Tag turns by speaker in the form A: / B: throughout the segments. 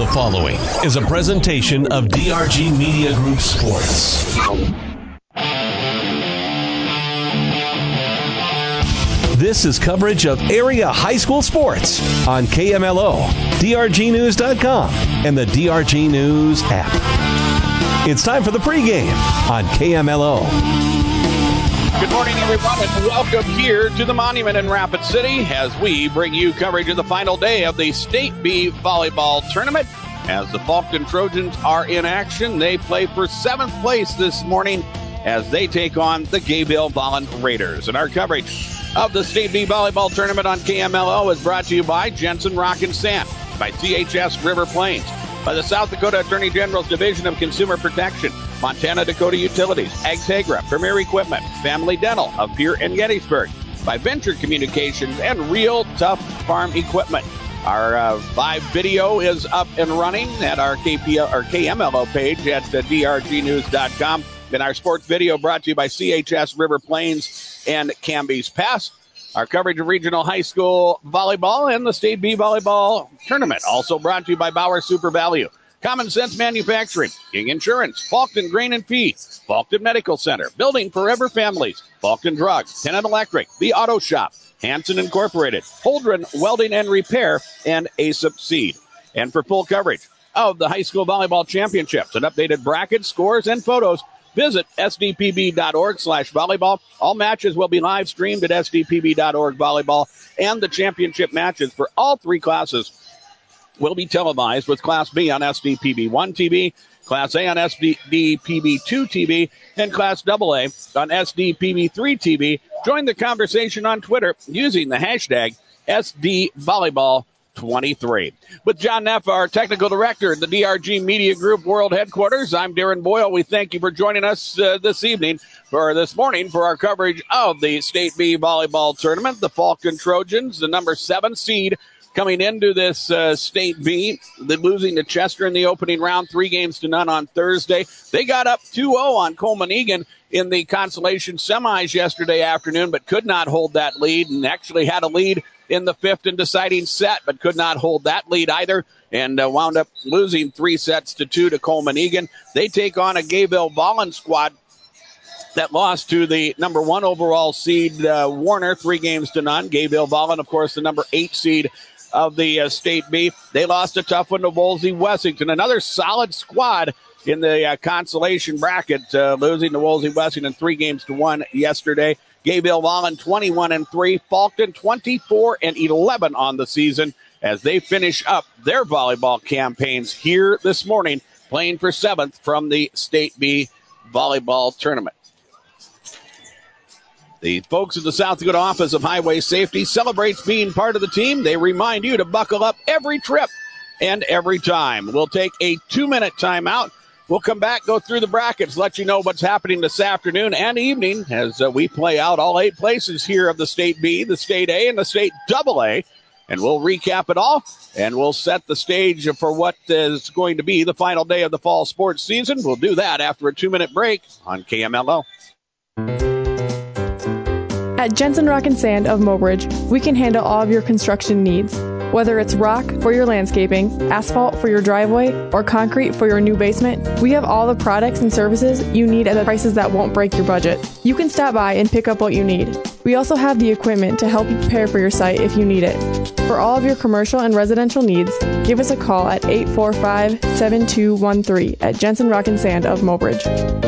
A: following is a presentation of DRG Media Group Sports. This is coverage of area high school sports on KMLO, DRGnews.com, and the DRG News app. It's time for the pregame on KMLO.
B: Good morning, everyone, and welcome here to the Monument in Rapid City as we bring you coverage of the final day of the State B volleyball tournament. As the Faulkton Trojans are in action, they play for 7th place this morning as they take on the Gayville Volland Raiders. And our coverage of the State B volleyball tournament on KMLO is brought to you by Jensen Rock and Sand, by CHS River Plains, by the South Dakota Attorney General's Division of Consumer Protection, Montana Dakota Utilities, Agtegra, Premier Equipment, Family Dental of Pierre and Gettysburg, by Venture Communications, and Real Tough Farm Equipment. Our live video is up and running at our KMLO page at drgnews.com. And our sports video brought to you by CHS River Plains and Camby's Pass. Our coverage of regional high school volleyball and the State B volleyball tournament also brought to you by Bauer Super Value, Common Sense Manufacturing, King Insurance, Faulkton Grain and Feed, Faulkton Medical Center, Building Forever Families, Faulkton Drugs, Tennant Electric, The Auto Shop, Hanson Incorporated, Holdren Welding and Repair, and ASAP Seed. And for full coverage of the high school volleyball championships and updated brackets, scores, and photos, visit sdpb.org/volleyball. All matches will be live streamed at sdpb.org volleyball, and the championship matches for all three classes will be televised, with Class B on SDPB 1 TV, Class A on SDPB 2 TV, and Class AA on SDPB 3 TV. Join the conversation on Twitter using the hashtag SDVolleyball23. With John Neff, our technical director at the DRG Media Group World Headquarters, I'm Darren Boyle. We thank you for joining us this morning for our coverage of the State B volleyball tournament. The Faulkton Trojans, the number 7 seed, coming into this State B, losing to Chester in the opening round, 3-0 on Thursday. They got up 2-0 on Coleman-Egan in the consolation semis yesterday afternoon, but could not hold that lead, and actually had a lead in the 5th and deciding set, but could not hold that lead either, and wound up losing 3-2 to Coleman-Egan. They take on a Gayville Volland squad that lost to the number 1 overall seed, Warner, 3-0. Gayville Volland, of course, the number 8 seed of the State B. They lost a tough one to Woolsey-Wessington. Another solid squad in the consolation bracket, losing to Woolsey-Wessington 3-1 yesterday. Gayville Volland 21-3, Faulkton 24-11 on the season as they finish up their volleyball campaigns here this morning, playing for 7th from the State B volleyball tournament. The folks at the South Dakota Office of Highway Safety celebrates being part of the team. They remind you to buckle up every trip and every time. We'll take a 2-minute timeout. We'll come back, go through the brackets, let you know what's happening this afternoon and evening as we play out all 8 places here of the State B, the State A, and the State AA. And we'll recap it all, and we'll set the stage for what is going to be the final day of the fall sports season. We'll do that after a 2-minute break on KMLO.
C: At Jensen Rock and Sand of Mobridge, we can handle all of your construction needs. Whether it's rock for your landscaping, asphalt for your driveway, or concrete for your new basement, we have all the products and services you need at the prices that won't break your budget. You can stop by and pick up what you need. We also have the equipment to help you prepare for your site if you need it. For all of your commercial and residential needs, give us a call at 845-7213 at Jensen Rock and Sand of Mobridge.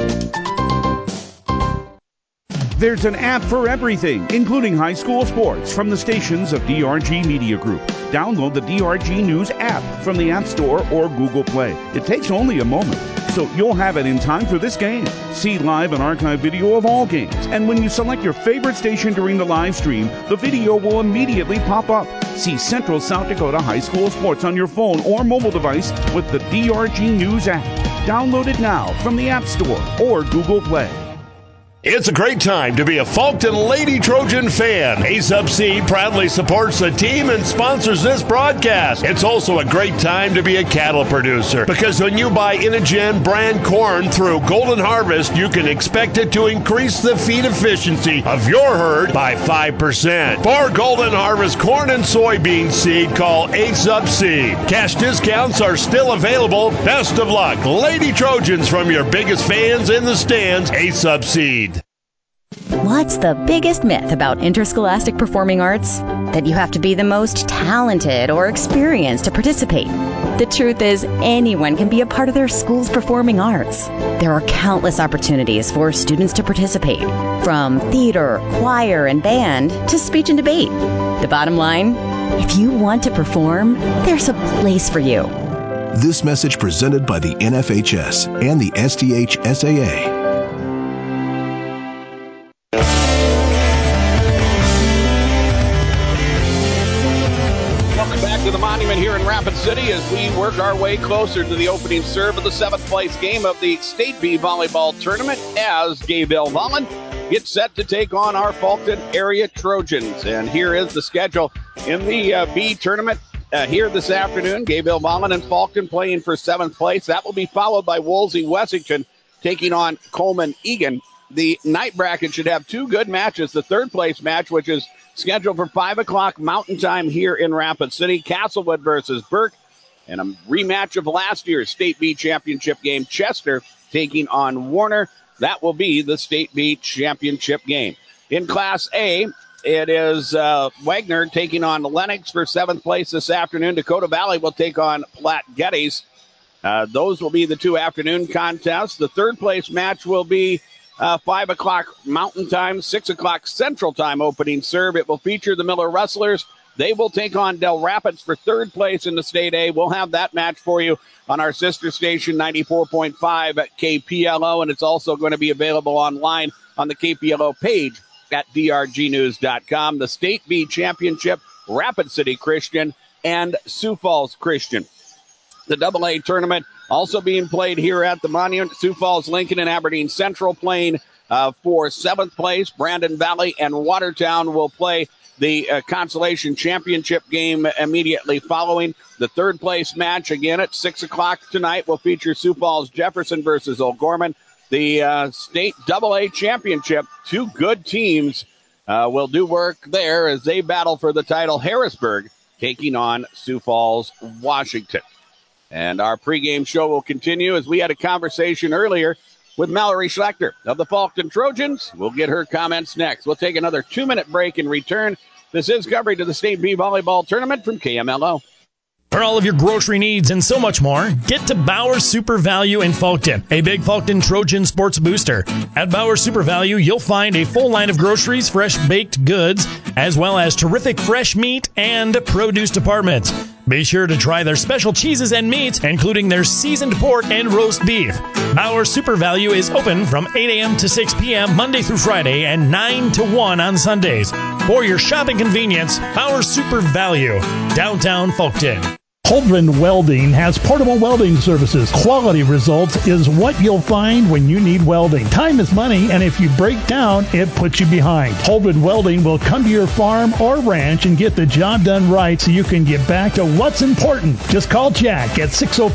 D: There's an app for everything, including high school sports, from the stations of DRG Media Group. Download the DRG News app from the App Store or Google Play. It takes only a moment, so you'll have it in time for this game. See live and archive video of all games, and when you select your favorite station during the live stream, the video will immediately pop up. See Central South Dakota High School Sports on your phone or mobile device with the DRG News app. Download it now from the App Store or Google Play.
E: It's a great time to be a Falkton Lady Trojan fan. Ace Up Seed proudly supports the team and sponsors this broadcast. It's also a great time to be a cattle producer because when you buy Inogen brand corn through Golden Harvest, you can expect it to increase the feed efficiency of your herd by 5%. For Golden Harvest corn and soybean seed, call Ace Up Seed. Cash discounts are still available. Best of luck, Lady Trojans, from your biggest fans in the stands, Ace Up Seed.
F: What's the biggest myth about interscholastic performing arts? That you have to be the most talented or experienced to participate. The truth is, anyone can be a part of their school's performing arts. There are countless opportunities for students to participate, from theater, choir, and band to speech and debate. The bottom line, if you want to perform, there's a place for you.
G: This message presented by the NFHS and the SDHSAA.
B: To the Monument here in Rapid City as we work our way closer to the opening serve of the 7th place game of the State B Volleyball Tournament as Gayville Vollen gets set to take on our Falkton area Trojans. And here is the schedule in the B tournament here this afternoon. Gayville Vollen and Falkton playing for 7th place. That will be followed by Woolsey Wessington taking on Coleman Egan. The night bracket should have two good matches. The 3rd place match, which is scheduled for 5 o'clock Mountain Time here in Rapid City. Castlewood versus Burke. And a rematch of last year's State B Championship game. Chester taking on Warner. That will be the State B Championship game. In Class A, it is Wagner taking on Lennox for 7th place this afternoon. Dakota Valley will take on Platte Geddes. Those will be the two afternoon contests. The 3rd place match will be 5 o'clock Mountain Time, 6 o'clock Central Time opening serve. It will feature the Miller Rustlers. They will take on Del Rapids for 3rd place in the State A. We'll have that match for you on our sister station, 94.5 at KPLO, and it's also going to be available online on the KPLO page at drgnews.com. The State B Championship, Rapid City Christian and Sioux Falls Christian. The AA tournament also being played here at the Monument. Sioux Falls, Lincoln, and Aberdeen Central playing for 7th place. Brandon Valley and Watertown will play the Consolation Championship game immediately following. The 3rd place match, again at 6 o'clock tonight, will feature Sioux Falls Jefferson versus O'Gorman. The State AA Championship, two good teams will do work there as they battle for the title. Harrisburg taking on Sioux Falls, Washington. And our pregame show will continue as we had a conversation earlier with Mallory Schlechter of the Falkton Trojans. We'll get her comments next. We'll take another 2-minute break and return. This is coverage of the State B Volleyball Tournament from KMLO.
H: For all of your grocery needs and so much more, get to Bauer Super Value in Falkton, a big Falkton Trojan sports booster. At Bauer Super Value, you'll find a full line of groceries, fresh baked goods, as well as terrific fresh meat and produce departments. Be sure to try their special cheeses and meats, including their seasoned pork and roast beef. Bauer Super Value is open from 8 a.m. to 6 p.m. Monday through Friday and 9 to 1 on Sundays. For your shopping convenience, Bauer Super Value, downtown Falkton.
I: Holdren Welding has portable welding services. Quality results is what you'll find when you need welding. Time is money, and if you break down, it puts you behind. Holdren Welding will come to your farm or ranch and get the job done right so you can get back to what's important. Just call Jack at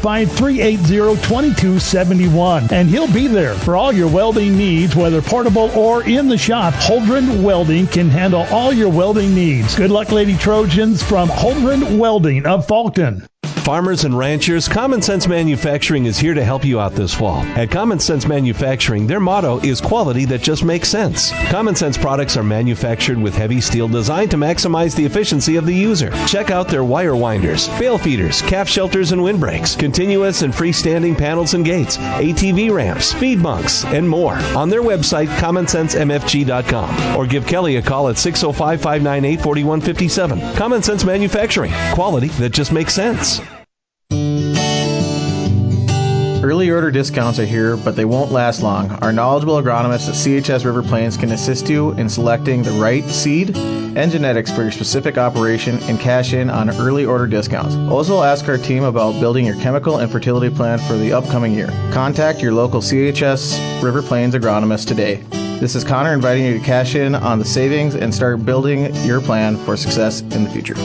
I: 605-380-2271, and he'll be there for all your welding needs, whether portable or in the shop. Holdren Welding can handle all your welding needs. Good luck, Lady Trojans, from Holdren Welding of Falkton.
A: Farmers and ranchers, Common Sense Manufacturing is here to help you out this fall. At Common Sense Manufacturing, their motto is quality that just makes sense. Common Sense products are manufactured with heavy steel designed to maximize the efficiency of the user. Check out their wire winders, bale feeders, calf shelters and windbreaks, continuous and freestanding panels and gates, ATV ramps, feed bunks, and more on their website, commonsensemfg.com, or give Kelly a call at 605-598-4157. Common Sense Manufacturing, quality that just makes sense.
J: Early order discounts are here, but they won't last long. Our knowledgeable agronomists at CHS River Plains can assist you in selecting the right seed and genetics for your specific operation and cash in on early order discounts. Also, ask our team about building your chemical and fertility plan for the upcoming year. Contact your local CHS River Plains agronomist today. This is Connor inviting you to cash in on the savings and start building your plan for success in the future.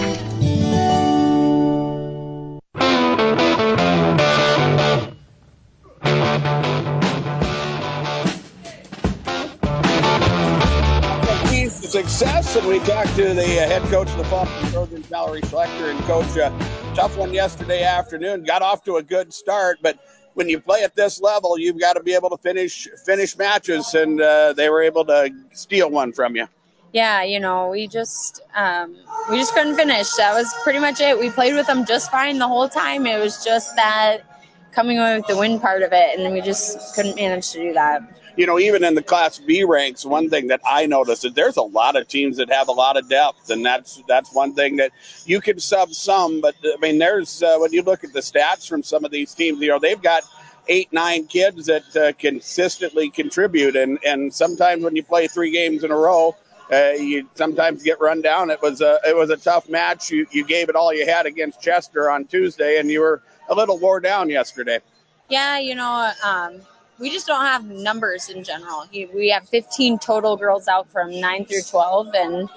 B: Success, and we talked to the head coach of the Falcon Trojans, Valerie Schlechter, and coach, tough one yesterday afternoon. Got off to a good start, but when you play at this level, you've got to be able to finish matches, and they were able to steal one from you.
K: Yeah, we just couldn't finish. That was pretty much it. We played with them just fine the whole time. It was just that coming away with the win part of it, and we just couldn't manage to do that.
B: Even in the Class B ranks, one thing that I noticed is there's a lot of teams that have a lot of depth, and that's one thing that you can sub some. But, there's when you look at the stats from some of these teams, they've got 8-9 kids that consistently contribute, and sometimes when you play 3 games in a row, you sometimes get run down. It was a tough match. You gave it all you had against Chester on Tuesday, and you were a little wore down yesterday.
K: Yeah, we just don't have numbers in general. We have 15 total girls out from 9 through 12,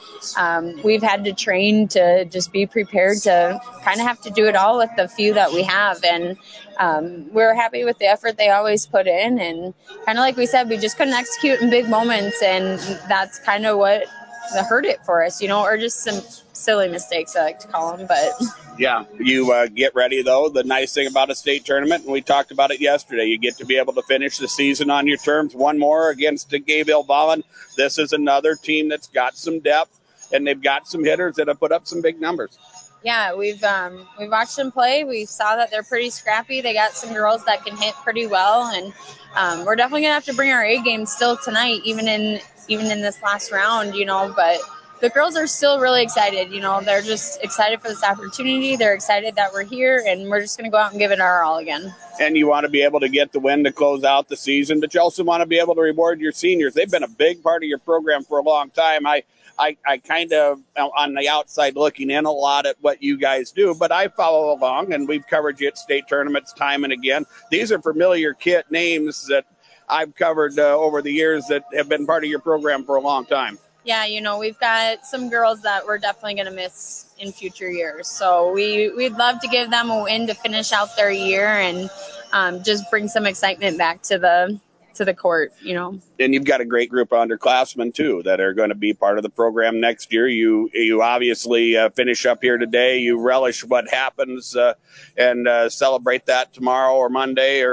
K: and we've had to train to just be prepared to kind of have to do it all with the few that we have. And we're happy with the effort they always put in. And kind of like we said, we just couldn't execute in big moments, and that's kind of what hurt it for us, or just some silly mistakes, I like to call them. But
B: yeah, you get ready, though. The nice thing about a state tournament, and we talked about it yesterday, you get to be able to finish the season on your terms. One more against the Gayville Vollen. This is another team that's got some depth, and they've got some hitters that have put up some big numbers.
K: Yeah, we've watched them play. We saw that they're pretty scrappy. They got some girls that can hit pretty well, and we're definitely gonna have to bring our A game still tonight, even in this last round, But the girls are still really excited. They're just excited for this opportunity. They're excited that we're here, and we're just gonna go out and give it our all again.
B: And you want to be able to get the win to close out the season, but you also want to be able to reward your seniors. They've been a big part of your program for a long time. I kind of, on the outside looking in a lot at what you guys do, but I follow along, and we've covered you at state tournaments time and again. These are familiar kid names that I've covered over the years that have been part of your program for a long time.
K: Yeah, we've got some girls that we're definitely going to miss in future years. So we'd love to give them a win to finish out their year and just bring some excitement back to the court, And
B: you've got a great group of underclassmen, too, that are going to be part of the program next year. You obviously finish up here today. You relish what happens and celebrate that tomorrow or Monday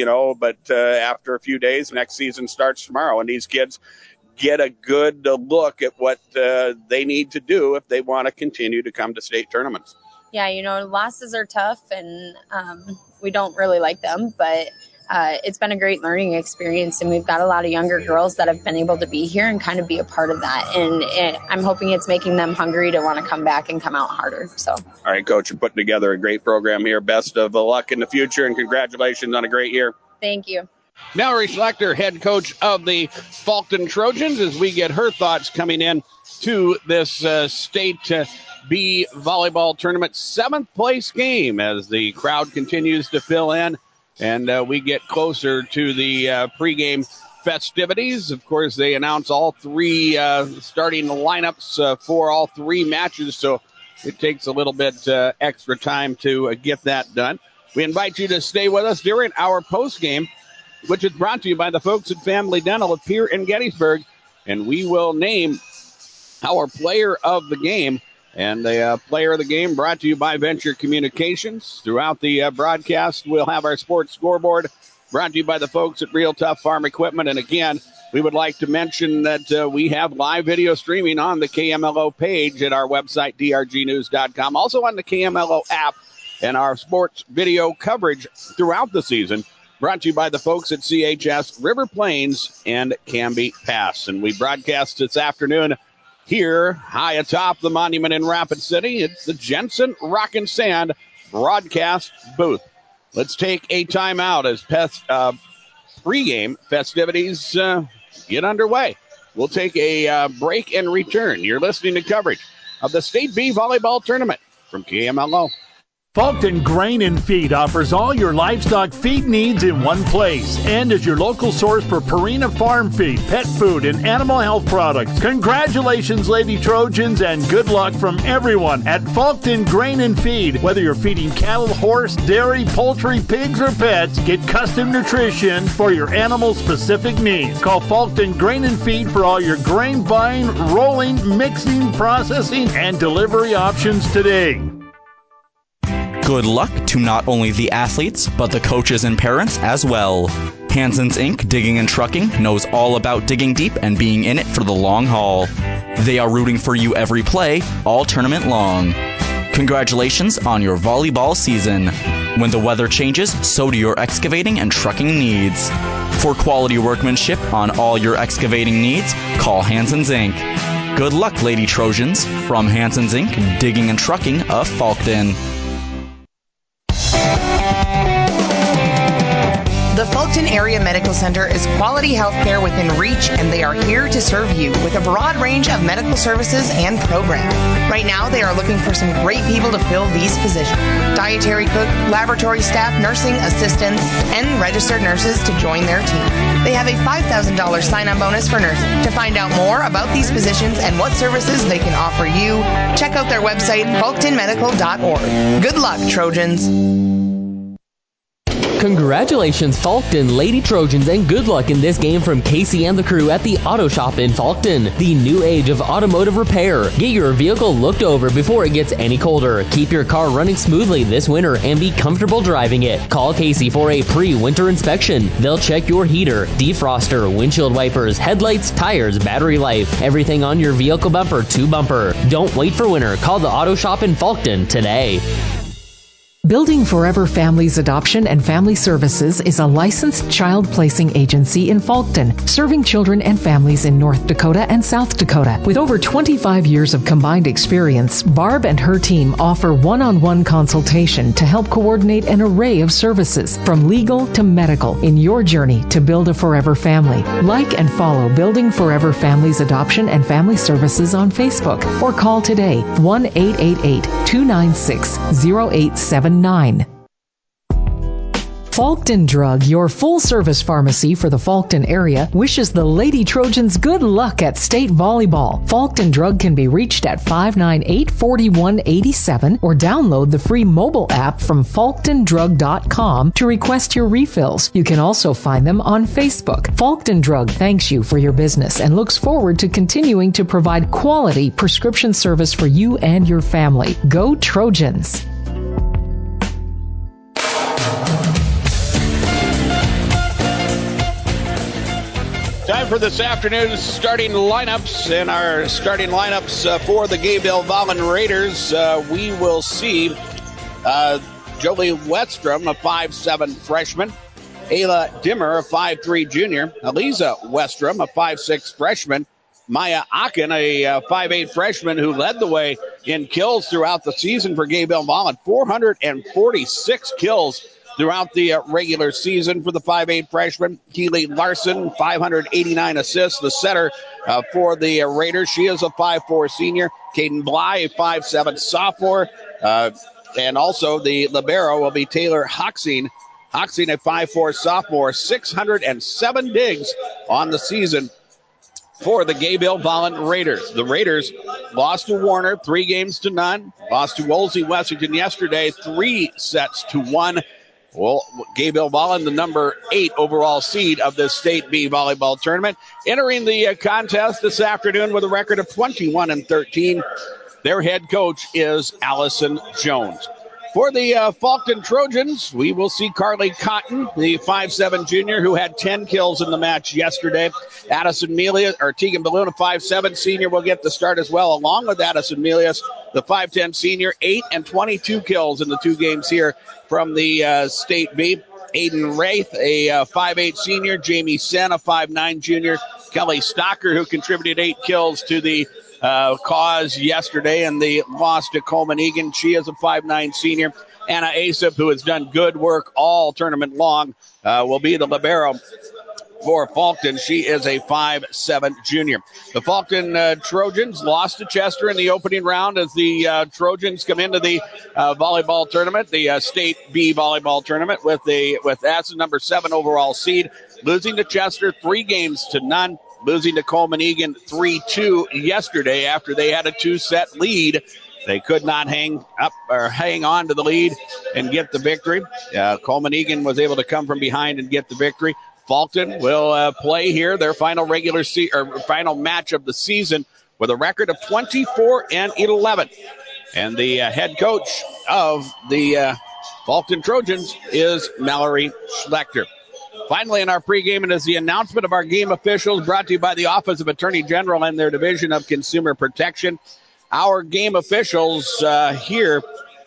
B: but after a few days, next season starts tomorrow. And these kids get a good look at what they need to do if they want to continue to come to state tournaments.
K: Yeah, losses are tough, and we don't really like them, but it's been a great learning experience, and we've got a lot of younger girls that have been able to be here and kind of be a part of that. And I'm hoping it's making them hungry to want to come back and come out harder. So,
B: all right, Coach, you're putting together a great program here. Best of luck in the future, and congratulations on a great year.
K: Thank you.
B: Valerie Schlechter, head coach of the Falcon Trojans, as we get her thoughts coming in to this state B volleyball tournament 7th place game as the crowd continues to fill in and we get closer to the pregame festivities. Of course, they announce all 3 starting lineups for all 3 matches, so it takes a little bit extra time to get that done. We invite you to stay with us during our postgame, which is brought to you by the folks at Family Dental of Pierre and Gettysburg. And we will name our player of the game. And the player of the game brought to you by Venture Communications. Throughout the broadcast, we'll have our sports scoreboard brought to you by the folks at Real Tough Farm Equipment. And again, we would like to mention that we have live video streaming on the KMLO page at our website, drgnews.com. Also on the KMLO app and our sports video coverage throughout the season. Brought to you by the folks at CHS River Plains and Canby Pass. And we broadcast this afternoon here high atop the monument in Rapid City. It's the Jensen Rock and Sand broadcast booth. let's take a timeout as pregame festivities get underway. We'll take a break and return. You're listening to coverage of the State B Volleyball Tournament from KMLO.
I: Faulkton Grain and Feed offers all your livestock feed needs in one place and is your local source for Purina farm feed, pet food, and animal health products. Congratulations, Lady Trojans, and good luck from everyone at Faulkton Grain and Feed. Whether you're feeding cattle, horse, dairy, poultry, pigs, or pets, get custom nutrition for your animal-specific needs. Call Faulkton Grain and Feed for all your grain buying, rolling, mixing, processing, and delivery options today.
L: Good luck to not only the athletes, but the coaches and parents as well. Hanson's Inc. Digging and Trucking knows all about digging deep and being in it for the long haul. They are rooting for you every play, all tournament long. Congratulations on your volleyball season. When the weather changes, so do your excavating and trucking needs. For quality workmanship on all your excavating needs, call Hanson's Inc. Good luck, Lady Trojans. From Hanson's Inc. Digging and Trucking of Faulkton.
M: The Fulton Area Medical Center is quality health care within reach, and they are here to serve you with a broad range of medical services and programs. Right now, they are looking for some great people to fill these positions. Dietary cook, laboratory staff, nursing assistants, and registered nurses to join their team. They have a $5,000 sign-on bonus for nurses. To find out more about these positions and what services they can offer you, check out their website, fultonmedical.org. Good luck, Trojans.
N: Congratulations, Faulkton Lady Trojans, and good luck in this game from Casey and the crew at the Auto Shop in Faulkton, the new age of automotive repair. Get your vehicle looked over before it gets any colder. Keep your car running smoothly this winter and be comfortable driving it. Call Casey for a pre-winter inspection. They'll check your heater, defroster, windshield wipers, headlights, tires, battery life, everything on your vehicle bumper to bumper. Don't wait for winter. Call the Auto Shop in Faulkton today.
O: Building Forever Families Adoption and Family Services is a licensed child placing agency in Faulkton, serving children and families in North Dakota and South Dakota. With over 25 years of combined experience, Barb and her team offer one-on-one consultation to help coordinate an array of services, from legal to medical, in your journey to build a forever family. Like and follow Building Forever Families Adoption and Family Services on Facebook, or call today 1-888-296-0879. Faulkton Drug, your full-service pharmacy for the Faulkton area, wishes the Lady Trojans good luck at state volleyball. Faulkton Drug can be reached at 598-4187 or download the free mobile app from FaulktonDrug.com to request your refills. You can also find them on Facebook. Faulkton Drug thanks you for your business and looks forward to continuing to provide quality prescription service for you and your family. Go Trojans!
B: Time for this afternoon's starting lineups. And our starting lineups for the Gayville Vollen Raiders, we will see Jolie Westrom, a 5'7 freshman. Ayla Dimmer, a 5'3 junior. Eliza Westrom, a 5'6 freshman. Maya Akin, a 5'8 freshman who led the way in kills throughout the season for Gayville Vollen. 446 kills throughout the regular season for the 5'8 freshman. Keely Larson, 589 assists, the setter for the Raiders. She is a 5'4 senior. Caden Bly, a 5'7 sophomore. And also the libero will be Taylor Hoxing. Hoxing, a 5'4 sophomore. 607 digs on the season for the Gayville Vollen Raiders. The Raiders lost to Warner 3-0. Lost to Wolsey Wessington yesterday 3-1. Well, Gayville Vollen, the number 8 overall seed of the State B volleyball tournament, entering the contest this afternoon with a record of 21-13. Their head coach is Allison Jones. For the Faulkton Trojans, we will see Carly Cotton, the 5'7 junior who had 10 kills in the match yesterday. Addison Melius, or Tegan Balloon, a 5'7 senior, will get the start as well, along with Addison Melius, the 5'10 senior, 8 and 22 kills in the 2 games here from the State B. Aiden Wraith, a 5'8 senior. Jamie Sen, a 5'9 junior. Kelly Stocker, who contributed 8 kills to the cause yesterday in the loss to Coleman Egan. She is a 5'9 senior. Anna Asip, who has done good work all tournament long, will be the libero for Faulkton. She is a 5'7 junior. The Faulkton Trojans lost to Chester in the opening round as the Trojans come into the volleyball tournament, the State B volleyball tournament, with as the number 7 overall seed, losing to Chester 3-0, losing to Coleman Egan 3-2 yesterday after they had a 2-set lead. They could not hang on to the lead and get the victory. Coleman Egan was able to come from behind and get the victory. Faulkton will play here their final final match of the season with a record of 24-11. And the head coach of the Faulkton Trojans is Mallory Schlechter. Finally, in our pregame, it is the announcement of our game officials, brought to you by the Office of Attorney General and their Division of Consumer Protection. Our game officials here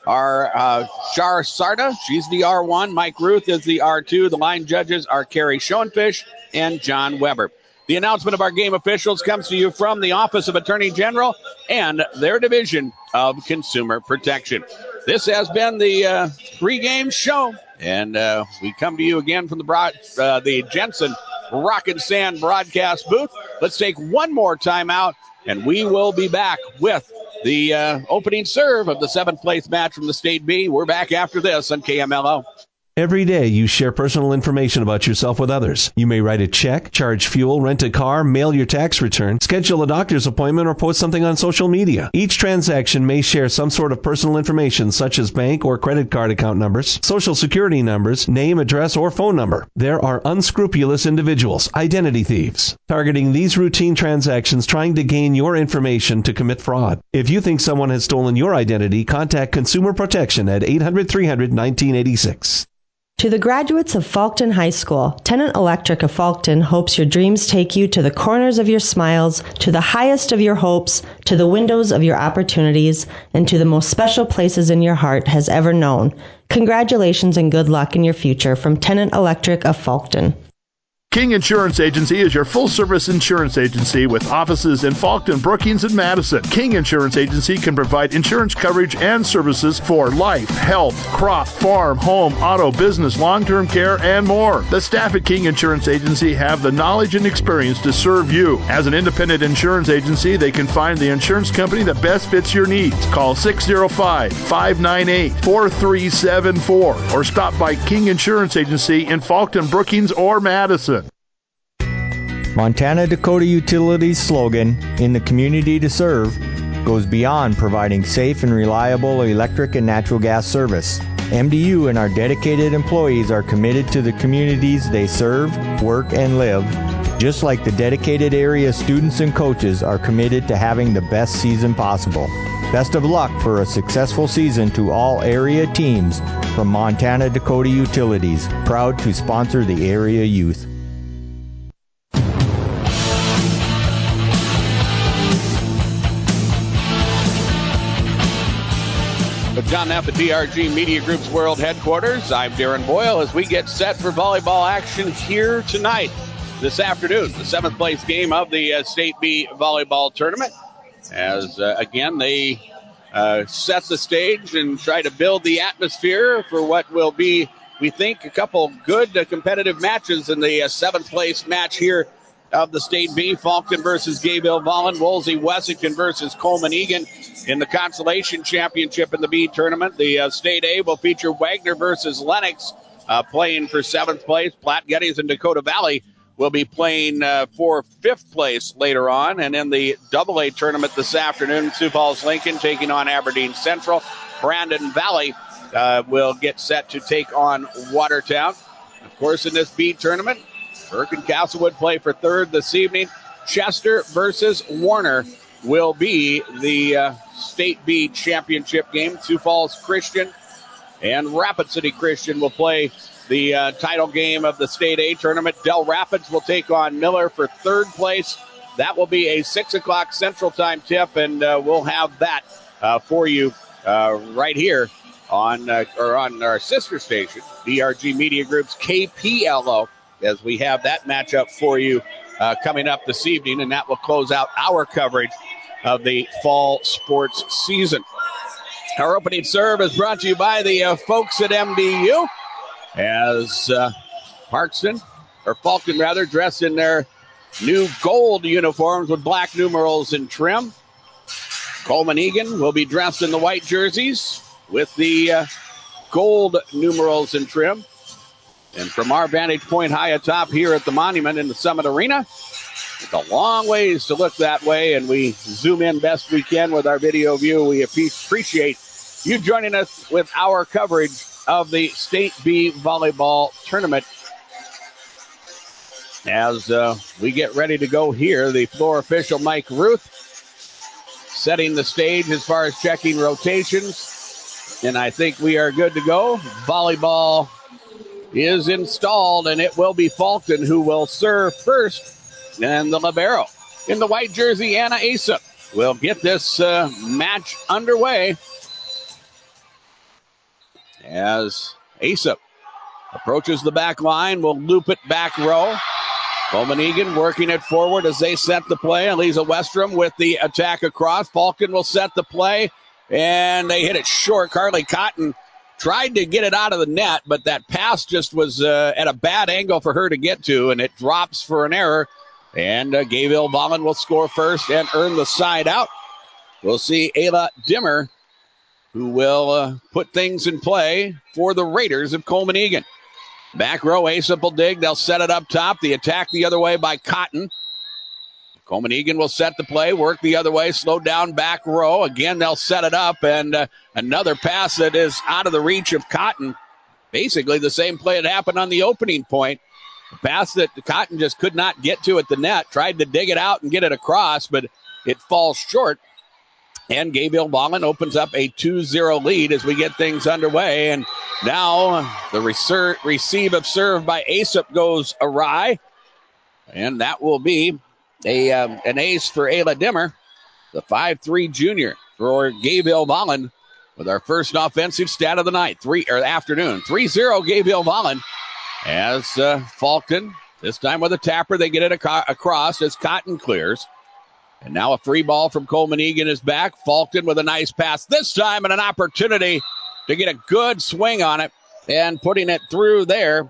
B: are Shar Sarda, she's the R1. Mike Ruth is the R2. The line judges are Carrie Schoenfish and John Weber. The announcement of our game officials comes to you from the Office of Attorney General and their Division of Consumer Protection. This has been the pregame show, and we come to you again from the Jensen Rock and Sand broadcast booth. Let's take one more time out, and we will be back with the opening serve of the 7th place match from the State B. We're back after this on KMLO.
A: Every day you share personal information about yourself with others. You may write a check, charge fuel, rent a car, mail your tax return, schedule a doctor's appointment, or post something on social media. Each transaction may share some sort of personal information such as bank or credit card account numbers, social security numbers, name, address, or phone number. There are unscrupulous individuals, identity thieves, targeting these routine transactions trying to gain your information to commit fraud. If you think someone has stolen your identity, contact Consumer Protection at 800-300-1986.
P: To the graduates of Faulkton High School, Tennant Electric of Faulkton hopes your dreams take you to the corners of your smiles, to the highest of your hopes, to the windows of your opportunities, and to the most special places in your heart has ever known. Congratulations and good luck in your future from Tennant Electric of Faulkton.
Q: King Insurance Agency is your full-service insurance agency with offices in Faulkton, Brookings, and Madison. King Insurance Agency can provide insurance coverage and services for life, health, crop, farm, home, auto, business, long-term care, and more. The staff at King Insurance Agency have the knowledge and experience to serve you. As an independent insurance agency, they can find the insurance company that best fits your needs. Call 605-598-4374 or stop by King Insurance Agency in Faulkton, Brookings, or Madison.
R: Montana Dakota Utilities' slogan, "In the community to serve," goes beyond providing safe and reliable electric and natural gas service. MDU and our dedicated employees are committed to the communities they serve, work, and live, just like the dedicated area students and coaches are committed to having the best season possible. Best of luck for a successful season to all area teams from Montana Dakota Utilities, proud to sponsor the area youth.
B: With John Neff at DRG Media Group's World Headquarters, I'm Darren Boyle as we get set for volleyball action here tonight, this afternoon, the 7th place game of the State B volleyball tournament. As, again, they set the stage and try to build the atmosphere for what will be, we think, a couple good competitive matches in the 7th place match here of the State B. Faulkton versus Gayville-Vollen, Woolsey-Wessington versus Coleman Egan in the consolation championship in the B tournament. The State A will feature Wagner versus Lennox playing for 7th place. Platte Geddes and Dakota Valley will be playing for 5th place later on. And in the AA tournament this afternoon, Sioux Falls Lincoln taking on Aberdeen Central. Brandon Valley will get set to take on Watertown. Of course, in this B tournament, Burke and Castlewood play for 3rd this evening. Chester versus Warner will be the State B championship game. Sioux Falls Christian and Rapid City Christian will play the title game of the State A tournament. Del Rapids will take on Miller for 3rd place. That will be a 6 o'clock Central Time tip, and we'll have that for you right here on our sister station, DRG Media Group's KPLO, as we have that matchup for you coming up this evening, and that will close out our coverage of the fall sports season. Our opening serve is brought to you by the folks at MDU as Falkton dressed in their new gold uniforms with black numerals and trim. Coleman Egan will be dressed in the white jerseys with the gold numerals and trim. And from our vantage point high atop here at the Monument in the Summit Arena, it's a long ways to look that way, and we zoom in best we can with our video view. We appreciate you joining us with our coverage of the State B Volleyball Tournament. As we get ready to go here, the floor official, Mike Ruth, setting the stage as far as checking rotations. And I think we are good to go. Volleyball is installed, and it will be Falkton who will serve first. And the libero in the white jersey, Anna Asa, will get this match underway as Asa approaches the back line. Will loop it back row. Coleman Egan working it forward as they set the play. Eliza Westrom with the attack across. Falkton will set the play, and they hit it short. Carly Cotton tried to get it out of the net, but that pass just was at a bad angle for her to get to, and it drops for an error. And Gayville Vollen will score first and earn the side out. We'll see Ayla Dimmer, who will put things in play for the Raiders of Coleman Egan. Back row, Aesop will dig. They'll set it up top. The attack the other way by Cotton. Coleman Egan will set the play, work the other way, slow down back row. Again, they'll set it up, and another pass that is out of the reach of Cotton. Basically the same play that happened on the opening point. A pass that Cotton just could not get to at the net. Tried to dig it out and get it across, but it falls short. And Gayville Vollen opens up a 2-0 lead as we get things underway. And now the receive of serve by Aesop goes awry. And that will be an ace for Ayla Dimmer, the 5'3 junior for Gayville Vollen, with our first offensive stat of the night, afternoon. 3-0 Gayville Vollen as Falkton, this time with a tapper, they get it across as Cotton clears. And now a free ball from Coleman Egan is back. Falkton with a nice pass this time and an opportunity to get a good swing on it and putting it through there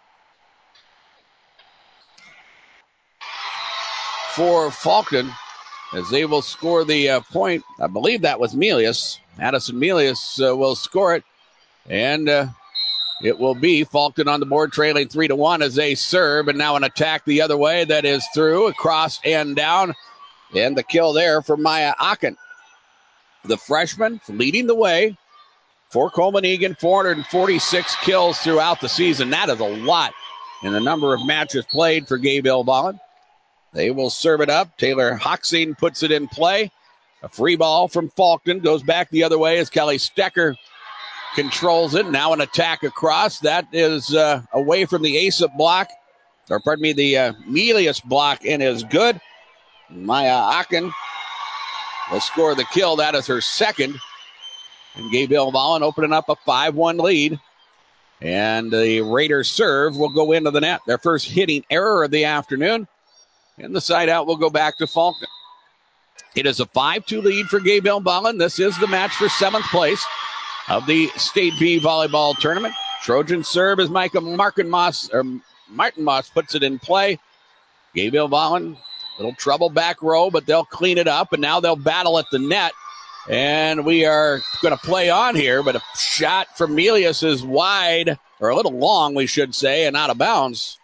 B: for Falkton as they will score the point. I believe that was Melius. Madison Melius will score it. And it will be Falkton on the board, trailing 3-1 as they serve. And now an attack the other way that is through, across and down. And the kill there for Maya Aachen. The freshman leading the way for Coleman Egan, 446 kills throughout the season. That is a lot in the number of matches played for Gayville Vollen. They will serve it up. Taylor Hoxing puts it in play. A free ball from Falkton goes back the other way as Kelly Stecker controls it. Now an attack across. That is away from the Aesop block. The Melius block and is good. Maya Aachen will score the kill. That is her second. And Gayville Vollen opening up a 5-1 lead. And the Raiders serve will go into the net. Their first hitting error of the afternoon. And the side out will go back to Falkton. It is a 5-2 lead for Gayville Vollen. This is the match for 7th place of the State B Volleyball Tournament. Trojan serve as Martin Moss puts it in play. Gayville Vollen, little trouble back row, but they'll clean it up, and now they'll battle at the net. And we are going to play on here, but a shot from Melius is wide, or a little long, we should say, and out of bounds.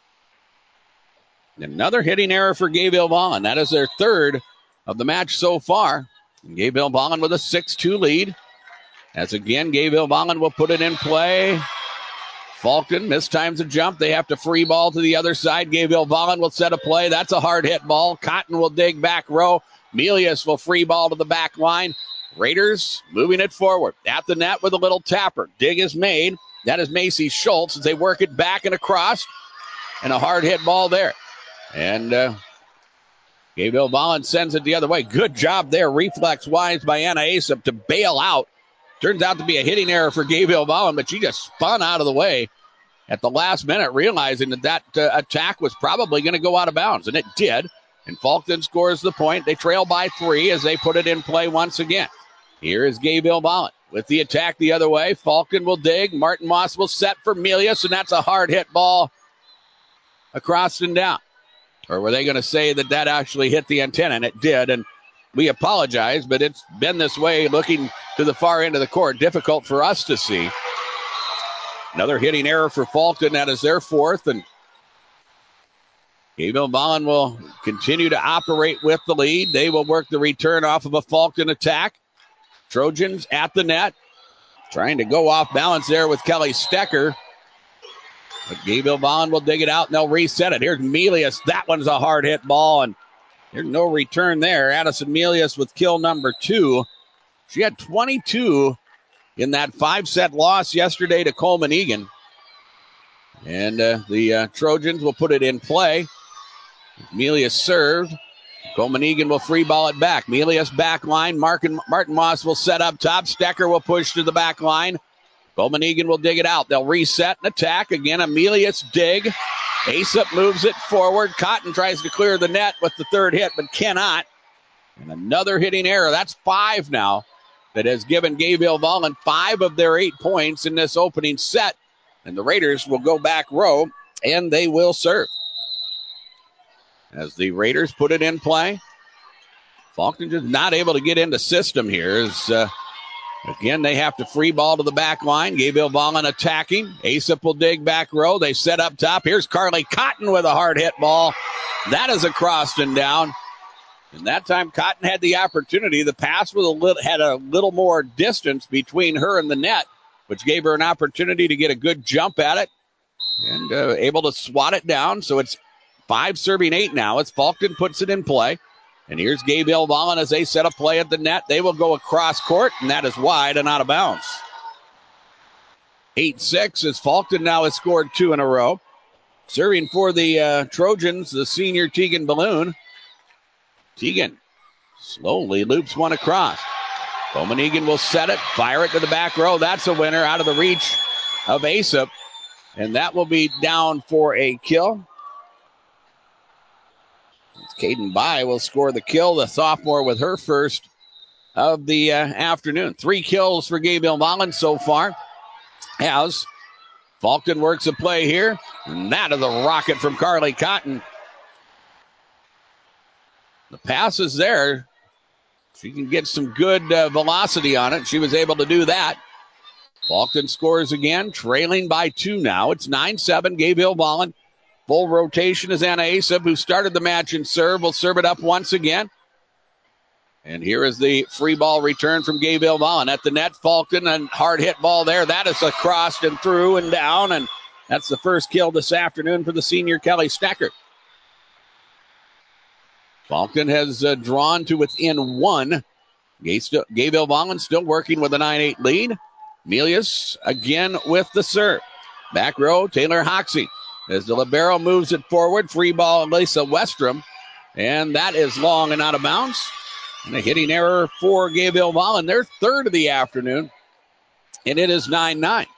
B: Another hitting error for Gayville Vollen. That is their third of the match so far. And Gayville Vollen with a 6-2 lead. As again, Gayville Vollen will put it in play. Falkton mistimes a jump. They have to free ball to the other side. Gayville Vollen will set a play. That's a hard hit ball. Cotton will dig back row. Melius will free ball to the back line. Raiders moving it forward. At the net with a little tapper. Dig is made. That is Macy Schultz as they work it back and across. And a hard hit ball there. And Gayville Vollen sends it the other way. Good job there, reflex-wise by Anna Aesop to bail out. Turns out to be a hitting error for Gayville Vollen, but she just spun out of the way at the last minute, realizing that attack was probably going to go out of bounds, and it did. And Faulkton scores the point. They trail by 3 as they put it in play once again. Here is Gayville Volland with the attack the other way. Faulkton will dig. Martin Moss will set for Melius, and that's a hard hit ball across and down. Or were they going to say that actually hit the antenna? And it did, and we apologize, but it's been this way looking to the far end of the court. Difficult for us to see. Another hitting error for Faulkton. That is their 4th, and Gayville Volland will continue to operate with the lead. They will work the return off of a Faulkton attack. Trojans at the net. Trying to go off balance there with Kelly Stecker. But Gayville Volland will dig it out, and they'll reset it. Here's Melius. That one's a hard hit ball, and there's no return there. Addison Melius with kill number 2. She had 22 in that 5-set loss yesterday to Coleman Egan. And the Trojans will put it in play. Melius served. Coleman Egan will free ball it back. Melius back line. Martin Moss will set up top. Stecker will push to the back line. Coleman Egan will dig it out. They'll reset and attack. Again, a Melius dig. Aesop moves it forward. Cotton tries to clear the net with the 3rd hit, but cannot. And another hitting error. That's 5 now that has given Gayville Volland 5 of their 8 points in this opening set. And the Raiders will go back row, and they will serve. As the Raiders put it in play, Faulkton just not able to get into system here. Again, they have to free ball to the back line. Gayville Volland attacking. Aesop will dig back row. They set up top. Here's Carly Cotton with a hard hit ball. That is across and down. And that time Cotton had the opportunity. The pass had a little more distance between her and the net, which gave her an opportunity to get a good jump at it and able to swat it down. So it's 5 serving 8 now as Faulkton puts it in play. And here's Gayville Volland as they set a play at the net. They will go across court, and that is wide and out of bounds. 8-6 as Faulkton now has scored 2 in a row. Serving for the Trojans, the senior Tegan Balloon. Tegan slowly loops one across. Coleman Egan will set it, fire it to the back row. That's a winner out of the reach of Aesop. And that will be down for a kill. Caden Bai will score the kill, the sophomore with her first of the afternoon. 3 kills for Gayville Volland so far. As Faulkton works a play here. And that is a rocket from Carly Cotton. The pass is there. She can get some good velocity on it. She was able to do that. Faulkton scores again, trailing by 2 now. It's 9-7, Gayville Volland. Full rotation is Anna Aesop, who started the match in serve. Will serve it up once again. And here is the free ball return from Gayville Volland. At the net, Faulkton, and hard hit ball there. That is across and through and down. And that's the first kill this afternoon for the senior Kelly Stecker. Faulkton has drawn to within 1. Gayville Volland still working with a 9-8 lead. Melius again with the serve. Back row, Taylor Hoxie. As the libero moves it forward, free ball, Lisa Westrom. And that is long and out of bounds. And a hitting error for Gayville Volland. Their 3rd of the afternoon. And it is 9-9.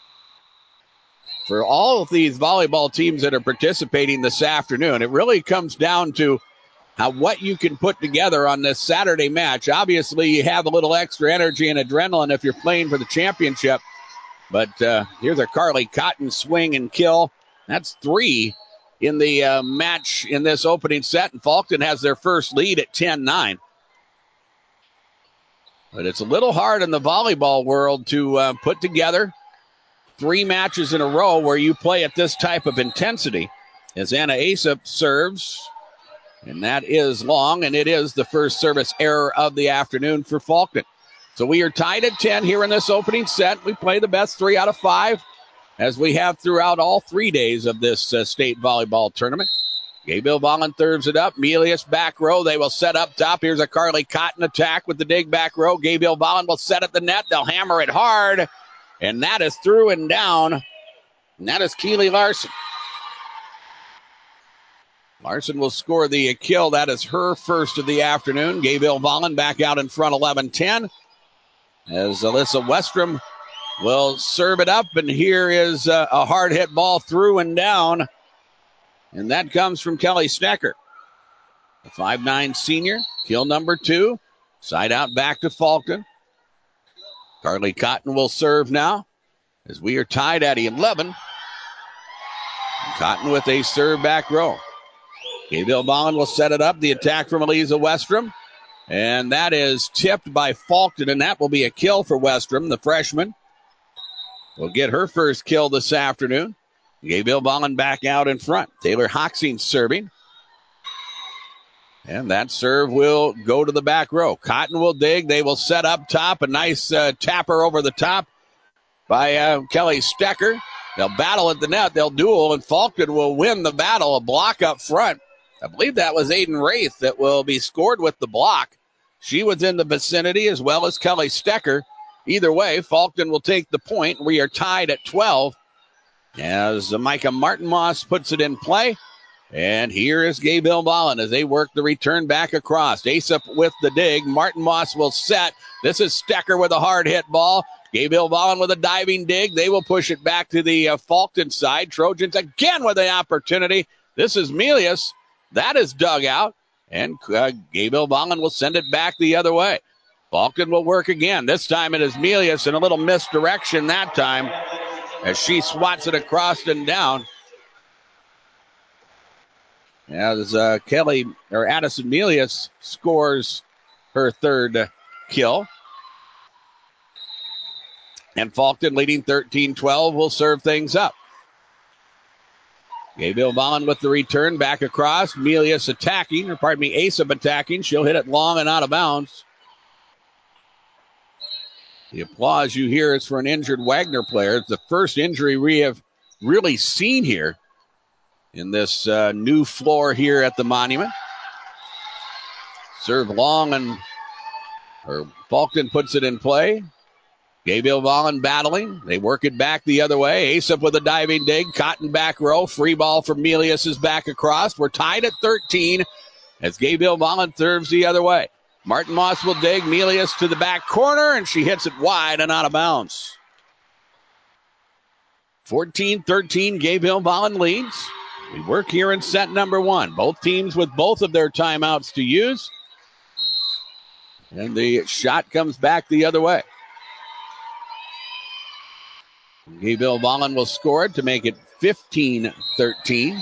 B: For all of these volleyball teams that are participating this afternoon, it really comes down to what you can put together on this Saturday match. Obviously, you have a little extra energy and adrenaline if you're playing for the championship. But here's a Carly Cotton swing and kill. That's 3 in the match in this opening set. And Faulkton has their first lead at 10-9. But it's a little hard in the volleyball world to put together 3 matches in a row where you play at this type of intensity. As Anna Aesop serves. And that is long, and it is the first service error of the afternoon for Faulkton. So we are tied at 10 here in this opening set. We play the best 3 out of 5, as we have throughout all 3 days of this state volleyball tournament. Gayville Volland serves it up. Melius back row. They will set up top. Here's a Carly Cotton attack with the dig back row. Gayville Volland will set at the net. They'll hammer it hard, and that is through and down. And that is Keely Larson. Larson will score the kill. That is her first of the afternoon. Gayville Volland back out in front 11-10. As Alyssa Westrom will serve it up. And here is a hard hit ball through and down. And that comes from Kelly Stecker. The 5'9 senior, kill number 2. Side out back to Faulkton. Carly Cotton will serve now as we are tied at 11. Cotton with a serve back row. Gabriel Ballin will set it up. The attack from Eliza Westrom. And that is tipped by Faulkton, and that will be a kill for Westrom, the freshman. Will get her first kill this afternoon. Gabriel Ballin back out in front. Taylor Hoxie serving. And that serve will go to the back row. Cotton will dig. They will set up top. A nice tapper over the top by Kelly Stecker. They'll battle at the net. They'll duel, and Faulkton will win the battle. A block up front. I believe that was Aiden Wraith that will be scored with the block. She was in the vicinity as well as Kelly Stecker. Either way, Faulkton will take the point. We are tied at 12 as Micah Martin-Moss puts it in play. And here is Gabriel Ballin as they work the return back across. Aesop with the dig. Martin-Moss will set. This is Stecker with a hard hit ball. Gabriel Ballin with a diving dig. They will push it back to the Faulkton side. Trojans again with the opportunity. This is Melius. That is dug out. And Gabriel Ballin will send it back the other way. Faulkton will work again. This time it is Melius in a little misdirection that time as she swats it across and down. As Addison Melius scores her third kill. And Faulkton leading 13-12 will serve things up. Gabriel Ballin with the return back across. Melius attacking, Aesop attacking. She'll hit it long and out of bounds. The applause you hear is for an injured Wagner player. It's the first injury we have really seen here in this new floor here at the Monument. Serve long and Faulkton puts it in play. Gabriel Ballin battling. They work it back the other way. Aesop with a diving dig. Cotton back row. Free ball from Melius is back across. We're tied at 13 as Gabriel Ballin serves the other way. Martin-Moss will dig. Melius to the back corner, and she hits it wide and out of bounds. 14-13, Gabriel Ballin leads. We work here in set number 1. Both teams with both of their timeouts to use. And the shot comes back the other way. Gabriel Ballin will score it to make it 15-13.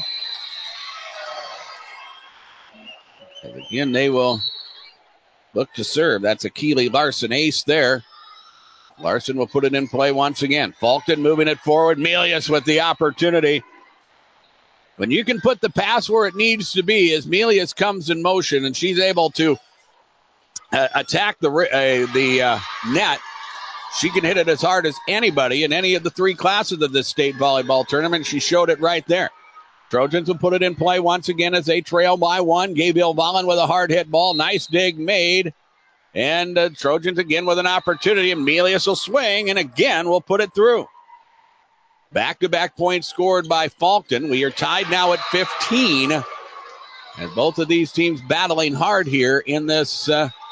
B: And again, they will look to serve. That's a Keeley Larson ace there. Larson will put it in play once again. Faulkton moving it forward. Melius with the opportunity. When you can put the pass where it needs to be as Melius comes in motion and she's able to attack the net, she can hit it as hard as anybody in any of the 3 classes of this state volleyball tournament. She showed it right there. Trojans will put it in play once again as they trail by 1. Gabriel Ballin with a hard hit ball. Nice dig made. And Trojans again with an opportunity. And Melius will swing and again will put it through. Back-to-back points scored by Faulkton. We are tied now at 15. And both of these teams battling hard here in this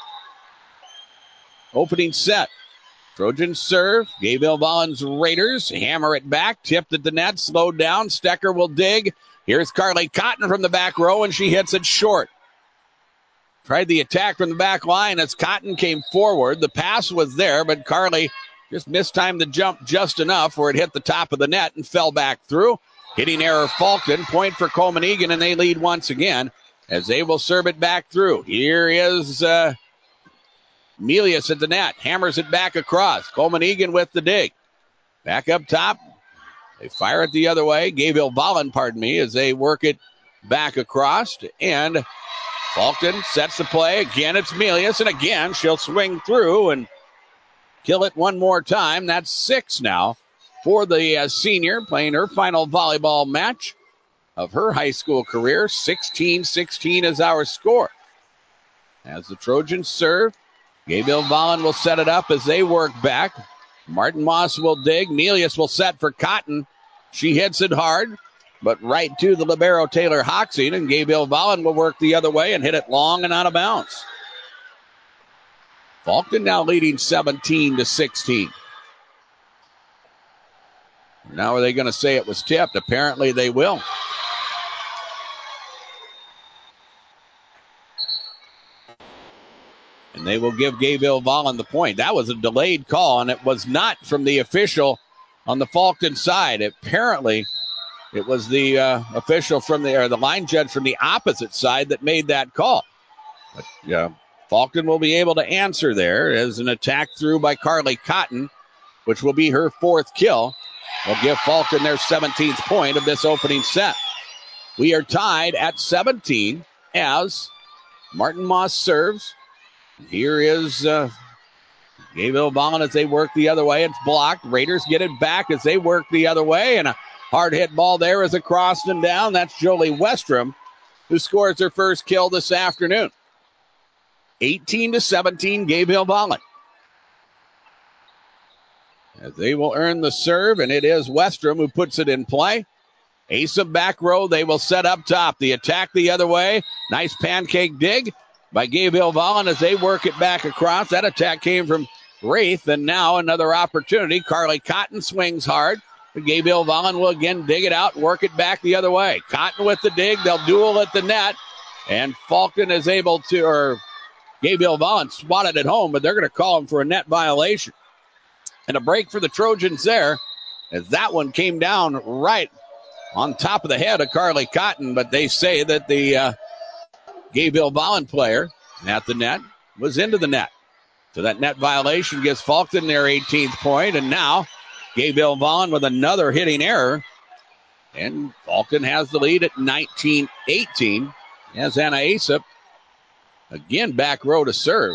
B: opening set. Trojans serve. Gabriel Ballin's Raiders hammer it back. Tipped at the net. Slowed down. Stecker will dig. Here's Carly Cotton from the back row, and she hits it short. Tried the attack from the back line as Cotton came forward. The pass was there, but Carly just mistimed the jump just enough where it hit the top of the net and fell back through. Hitting error Faulkton. Point for Coleman Egan, and they lead once again as they will serve it back through. Here is Melius at the net. Hammers it back across. Coleman Egan with the dig. Back up top. They fire it the other way. Gabriel Ballin, as they work it back across. And Faulkton sets the play. Again, it's Melius. And again, she'll swing through and kill it one more time. That's 6 now for the senior playing her final volleyball match of her high school career. 16-16 is our score. As the Trojans serve, Gabriel Ballin will set it up as they work back. Martin-Moss will dig. Melius will set for Cotton. She hits it hard, but right to the libero Taylor Hoxie, and Gabriel Ballin will work the other way and hit it long and out of bounds. Faulkton now leading 17-16. Now are they going to say it was tipped? Apparently they will. And they will give Gayville Vollen the point. That was a delayed call, and it was not from the official on the Faulkton side. Apparently, it was the official from the line judge from the opposite side that made that call. But Faulkton will be able to answer there as an attack through by Carly Cotton, which will be her 4th kill. Will give Faulkton their 17th point of this opening set. We are tied at 17 as Martin Moss serves. Here is Gayville Vollen as they work the other way. It's blocked. Raiders get it back as they work the other way. And a hard hit ball there is across and down. That's Jolie Westrom, who scores her first kill this afternoon. 18-17, Gayville Vollen. As they will earn the serve, and it is Westrom who puts it in play. Ace back row, they will set up top. The attack the other way. Nice pancake dig by Gayville Vollen as they work it back across. That attack came from Wraith, and now another opportunity. Carly Cotton swings hard. But Gayville Vollen will again dig it out, work it back the other way. Cotton with the dig. They'll duel at the net. And Faulkton is able to, or Gayville Vollen spotted at home, but they're going to call him for a net violation. And a break for the Trojans there, as that one came down right on top of the head of Carly Cotton, but they say that the Gayville Vollen player at the net was into the net. So that net violation gives Faulkton their 18th point, and now Gayville Vollen with another hitting error. And Faulkton has the lead at 19-18 as Anna Aesop again back row to serve,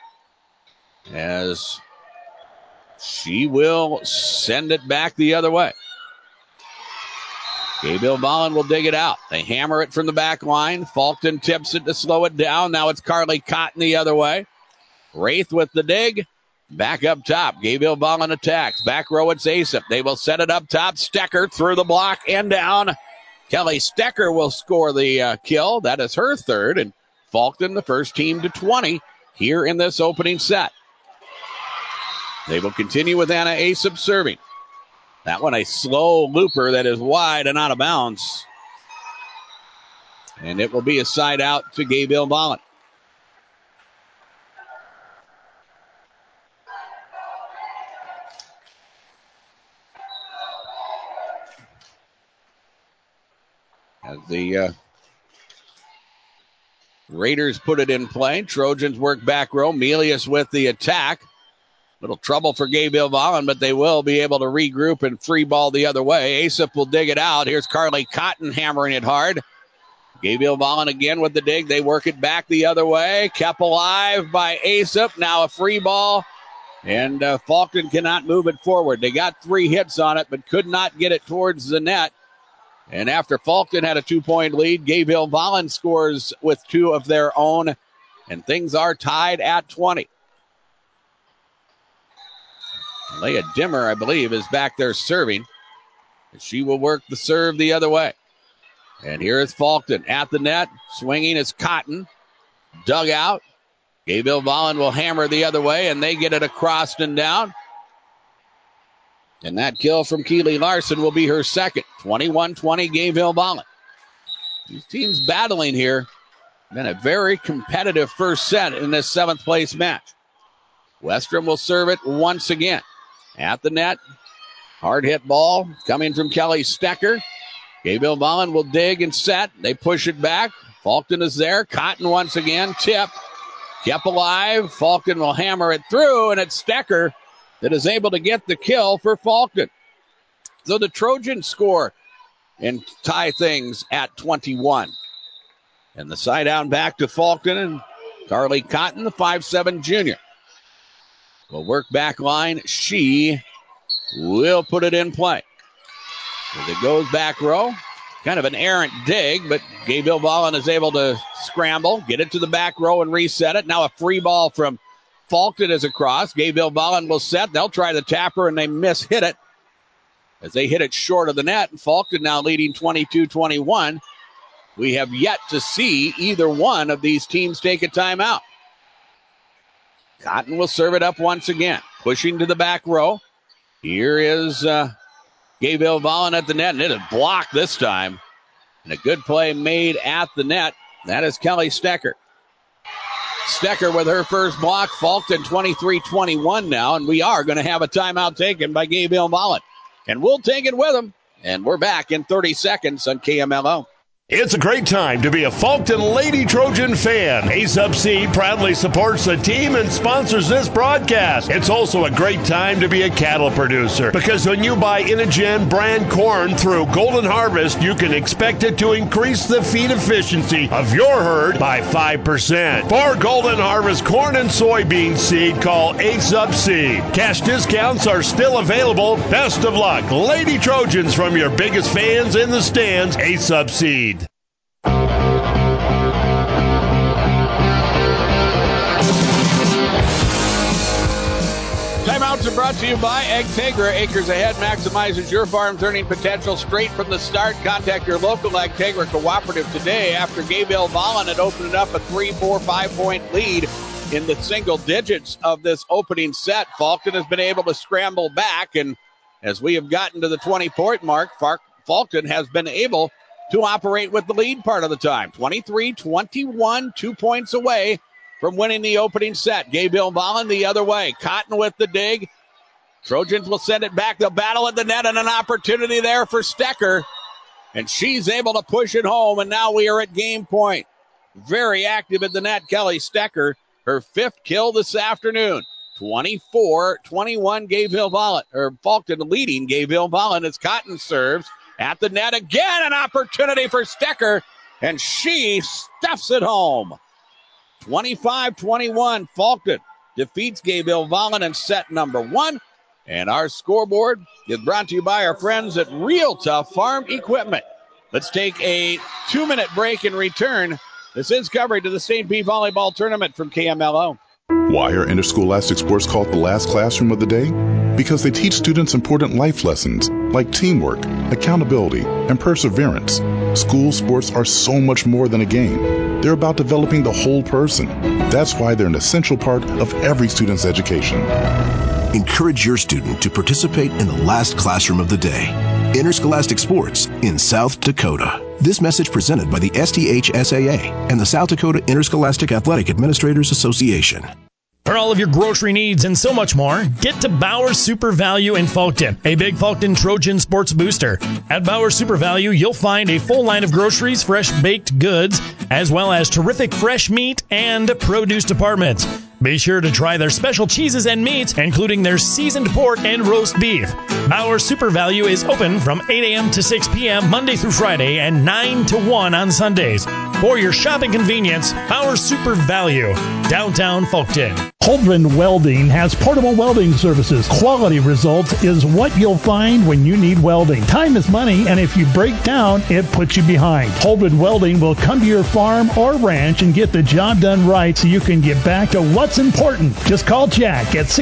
B: as she will send it back the other way. Gayville Vollen will dig it out. They hammer it from the back line. Faulkton tips it to slow it down. Now it's Carly Cotton the other way. Wraith with the dig. Back up top. Gayville Vollen attacks. Back row, it's Aesop. They will set it up top. Stecker through the block and down. Kelly Stecker will score the kill. That is her 3rd. And Faulkton, the first team to 20 here in this opening set. They will continue with Anna Aesop serving. That one a slow looper that is wide and out of bounds. And it will be a side out to Gayville Vollen. As the Raiders put it in play, Trojans work back row. Melius with the attack. Little trouble for Gayville Vollen, but they will be able to regroup and free ball the other way. Aesop will dig it out. Here's Carly Cotton hammering it hard. Gayville Vollen again with the dig. They work it back the other way. Kept alive by Aesop. Now a free ball. And Faulkton cannot move it forward. They got 3 hits on it, but could not get it towards the net. And after Faulkton had a 2-point lead, Gayville Vollen scores with 2 of their own. And things are tied at 20. Leah Dimmer, I believe, is back there serving. She will work the serve the other way. And here is Faulkton at the net. Swinging is Cotton. Dug out. Gayville Vollen will hammer the other way, and they get it across and down. And that kill from Keely Larson will be her 2nd. 21-20, Gayville Vollen. These teams battling here. Been a very competitive first set in this 7th place match. Westrom will serve it once again. At the net, hard hit ball coming from Kelly Stecker. Gayville Vollen will dig and set. They push it back. Faulkton is there. Cotton once again. Tip. Kept alive. Faulkton will hammer it through, and it's Stecker that is able to get the kill for Faulkton. So the Trojans score and tie things at 21. And the side down back to Faulkton and Carly Cotton, the 5'7" junior. Will work back line. She will put it in play. As it goes back row. Kind of an errant dig, but Gayville Vollen is able to scramble, get it to the back row and reset it. Now a free ball from Faulkton is across. Gayville Vollen will set. They'll try the tapper, and they hit it as they hit it short of the net. And Faulkton now leading 22-21. We have yet to see either one of these teams take a timeout. Cotton will serve it up once again. Pushing to the back row. Here is Gayville Vollen at the net, and it is blocked this time. And a good play made at the net. That is Kelly Stecker. Stecker with her first block. Faulkton 23-21 now, and we are going to have a timeout taken by Gabriel Volland. And we'll take it with them. And we're back in 30 seconds on KMLO.
E: It's a great time to be a Faulkton Lady Trojan fan. A-Sub Seed proudly supports the team and sponsors this broadcast. It's also a great time to be a cattle producer because when you buy Inogen brand corn through Golden Harvest, you can expect it to increase the feed efficiency of your herd by 5%. For Golden Harvest corn and soybean seed, call A-Sub Seed. Cash discounts are still available. Best of luck, Lady Trojans, from your biggest fans in the stands, A-Sub Seed.
B: Timeouts are brought to you by Agtegra. Acres Ahead maximizes your farm's earning potential straight from the start. Contact your local Agtegra cooperative today after Gabriel Volland had opened up a 3, 4, 5-point lead in the single digits of this opening set. Faulkton has been able to scramble back, and as we have gotten to the 20-point mark, Faulkton has been able to operate with the lead part of the time. 23-21, 2 points away from winning the opening set. Gabriel Volland the other way. Cotton with the dig. Trojans will send it back. They'll battle at the net, and an opportunity there for Stecker. And she's able to push it home, and now we are at game point. Very active at the net, Kelly Stecker. Her fifth kill this afternoon. 24-21, Gabriel Volland, or Faulkton leading Gabriel Volland as Cotton serves at the net again. An opportunity for Stecker, and she stuffs it home. 25-21, Faulkton defeats Gabriel Volland in set number 1. And our scoreboard is brought to you by our friends at Real Tough Farm Equipment. Let's take a 2-minute break and return. This is coverage of the St. Pete Volleyball Tournament from KMLO.
S: Why are interscholastic sports called the last classroom of the day? Because they teach students important life lessons like teamwork, accountability, and perseverance. School sports are so much more than a game. They're about developing the whole person. That's why they're an essential part of every student's education.
G: Encourage your student to participate in the last classroom of the day. Interscholastic Sports in South Dakota. This message presented by the SDHSAA and the South Dakota Interscholastic Athletic Administrators Association.
H: For all of your grocery needs and so much more, get to Bauer Super Value in Faulkton, a big Faulkton Trojan sports booster. At Bauer Super Value, you'll find a full line of groceries, fresh baked goods, as well as terrific fresh meat and produce departments. Be sure to try their special cheeses and meats, including their seasoned pork and roast beef. Bauer Super Value is open from 8 a.m. to 6 p.m. Monday through Friday and 9 to 1 on Sundays. For your shopping convenience, Bauer Super Value, downtown Faulkton.
I: Holdren Welding has portable welding services. Quality results is what you'll find when you need welding. Time is money, and if you break down, it puts you behind. Holdren Welding will come to your farm or ranch and get the job done right so you can get back to what's important. Just call Jack at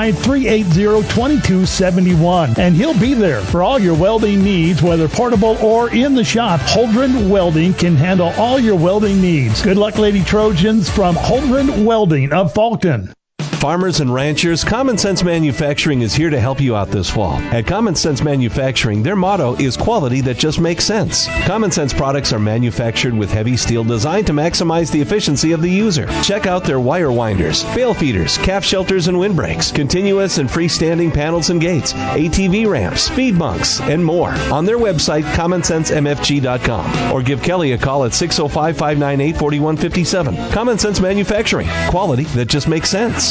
I: 605-380-2271, and he'll be there for all your welding needs, whether portable or in the shop. Holdren Welding can handle all your welding needs. Good luck, Lady Trojans, from Holdren Welding of Faulkton.
A: Farmers and ranchers, Common Sense Manufacturing is here to help you out this fall. At Common Sense Manufacturing, their motto is quality that just makes sense. Common Sense products are manufactured with heavy steel designed to maximize the efficiency of the user. Check out their wire winders, bale feeders, calf shelters and windbreaks, continuous and freestanding panels and gates, ATV ramps, speed bunks, and more on their website, commonsensemfg.com, or give Kelly a call at 605-598-4157. Common Sense Manufacturing, quality that just makes sense.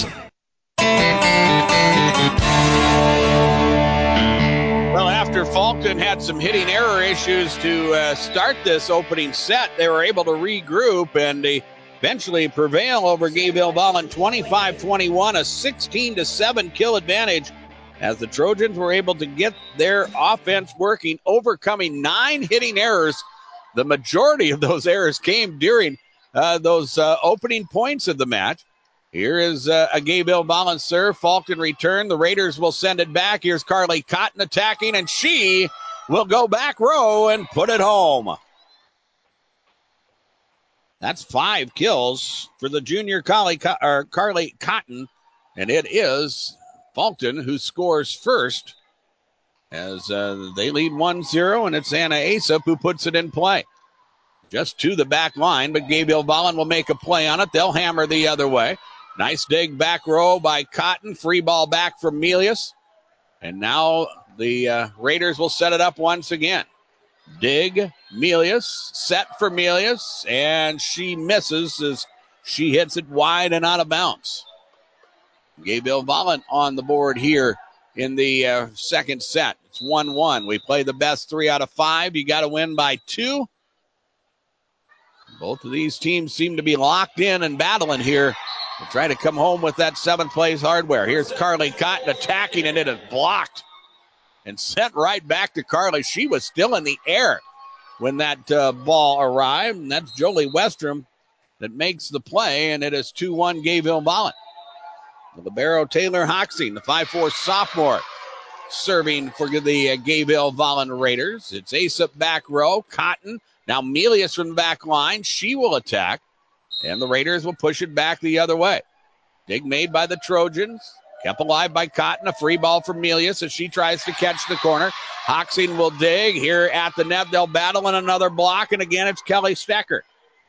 B: Well, after Faulkton had some hitting error issues to start this opening set, they were able to regroup and they eventually prevail over Gabriel Volland 25-21, a 16-7 kill advantage as the Trojans were able to get their offense working, overcoming 9 hitting errors. The majority of those errors came during those opening points of the match. Here is a Gabriel Volland serve. Faulkton return. The Raiders will send it back. Here's Carly Cotton attacking, and she will go back row and put it home. That's 5 kills for the junior Carly Cotton, and it is Faulkton who scores first as they lead 1-0, and it's Anna Asup who puts it in play. just to the back line, but Gabriel Vollen will make a play on it. They'll hammer the other way. Nice dig back row by Cotton. Free ball back from Melius. And now the Raiders will set it up once again. Dig, Melius, set for Melius, and she misses as she hits it wide and out of bounds. Gabriel Vollen on the board here in the second set. It's 1-1. We play the best 3 out of 5. You got to win by 2. Both of these teams seem to be locked in and battling here to try to come home with that 7th-place hardware. Here's Carly Cotton attacking, and it is blocked and sent right back to Carly. She was still in the air when that ball arrived, and that's Jolie Westrom that makes the play, and it is 2-1 Gayville Vollen. The libero Taylor Hoxie, the 5'4 sophomore, serving for the Gayville Vollen Raiders. It's ace up back row, Cotton. Now Melius from the back line. She will attack, and the Raiders will push it back the other way. Dig made by the Trojans. Kept alive by Cotton. A free ball for Melius as she tries to catch the corner. Hoxie will dig. Here at the net, they'll battle in another block, and again, it's Kelly Stecker.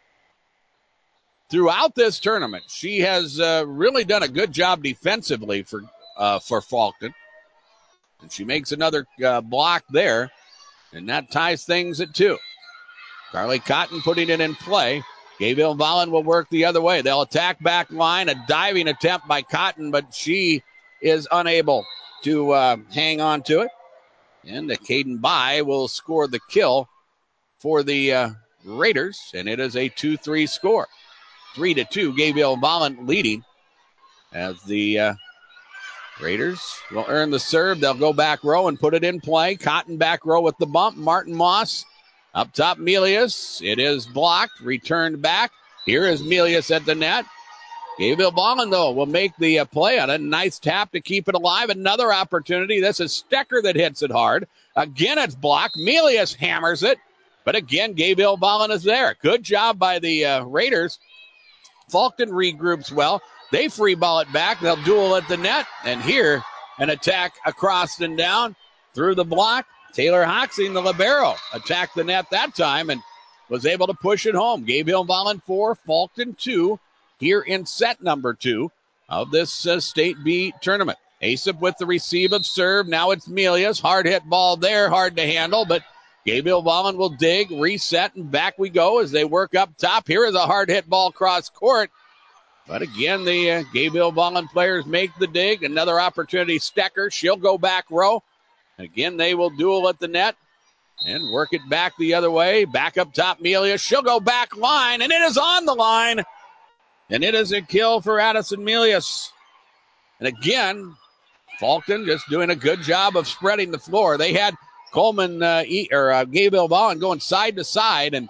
B: Throughout this tournament, she has really done a good job defensively for Faulkton. And she makes another block there, and that ties things at 2. Carly Cotton putting it in play. Gayville Vollen will work the other way. They'll attack back line. A diving attempt by Cotton, but she is unable to hang on to it. And Caden Bai will score the kill for the Raiders, and it is a 2-3 score. 3-2, Gayville Vollen leading as the Raiders will earn the serve. They'll go back row and put it in play. Cotton back row with the bump. Martin Moss up top, Melius. It is blocked, returned back. Here is Melius at the net. Gayville Vollen, though, will make the play on it. Nice tap to keep it alive. Another opportunity. This is Stecker that hits it hard. Again, it's blocked. Melius hammers it. But again, Gayville Vollen is there. Good job by the Raiders. Faulkton regroups well. They free ball it back. They'll duel at the net. And here, an attack across and down through the block. Taylor Hoxie, the libero, attacked the net that time and was able to push it home. Gayville Vollen 4, Faulkton 2 here in set number 2 of this State B tournament. Asap with the receive of serve. Now it's Melius. Hard hit ball there. Hard to handle, but Gayville Vollen will dig, reset, and back we go as they work up top. Here is a hard hit ball cross court. But again, the Gayville Vollen players make the dig. Another opportunity, Stecker. She'll go back row. Again, they will duel at the net and work it back the other way. Back up top, Melius. She'll go back line, and it is on the line. And it is a kill for Addison Melius. And again, Faulkton just doing a good job of spreading the floor. They had Coleman Gayville Vollen going side to side, and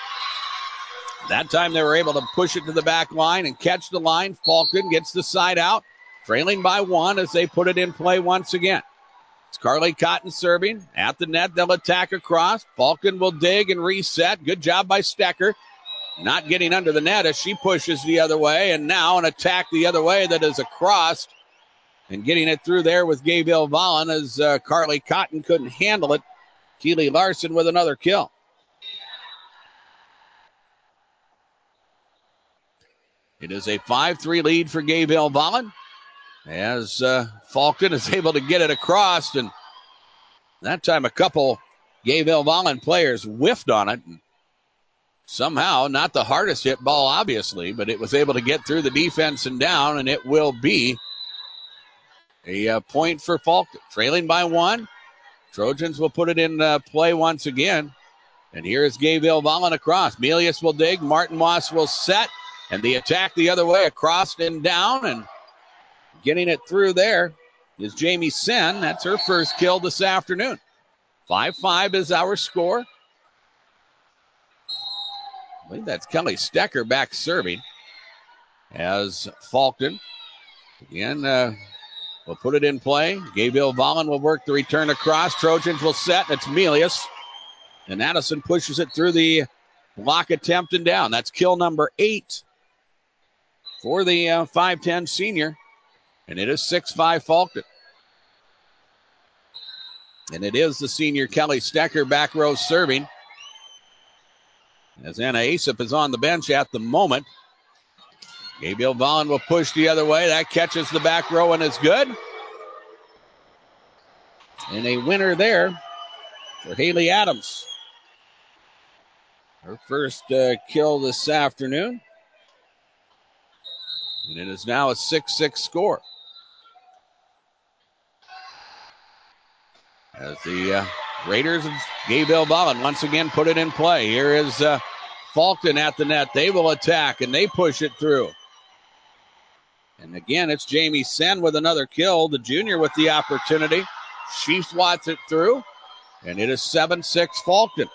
B: that time they were able to push it to the back line and catch the line. Faulkton gets the side out, trailing by 1 as they put it in play once again. It's Carly Cotton serving. At the net, they'll attack across. Faulkton will dig and reset. Good job by Stecker. Not getting under the net as she pushes the other way. And now an attack the other way that is across. And getting it through there with Gayville Vollen as Carly Cotton couldn't handle it. Keely Larson with another kill. It is a 5-3 lead for Gayville Vollen as Faulkton is able to get it across. And that time a couple Gayville Vollen players whiffed on it. And somehow, not the hardest hit ball, obviously, but it was able to get through the defense and down, and it will be a point for Faulkton. Trailing by 1. Trojans will put it in play once again. And here is Gayville Vollen across. Melius will dig. Martin Moss will set. And the attack the other way across and down. And getting it through there is Jamie Sen. That's her first kill this afternoon. 5-5 is our score. I believe that's Kelly Stecker back serving as Faulkton again will put it in play. Gayville Vollen will work the return across. Trojans will set. It's Melius. And Addison pushes it through the block attempt and down. That's kill number 8 for the 5'10 senior. And it is 6-5 Faulkton. And it is the senior Kelly Stecker back row serving. as Anna Asap is on the bench at the moment. Gabriel Vaughn will push the other way. That catches the back row and is good. And a winner there for Haley Adams. Her first kill this afternoon. And it is now a 6-6 score. As the Raiders and Gabriel Vaughn once again put it in play. Here is Faulkton at the net. They will attack and they push it through. And again, it's Jamie Sen with another kill. The junior with the opportunity. She swats it through. And it is 7-6 Faulkton.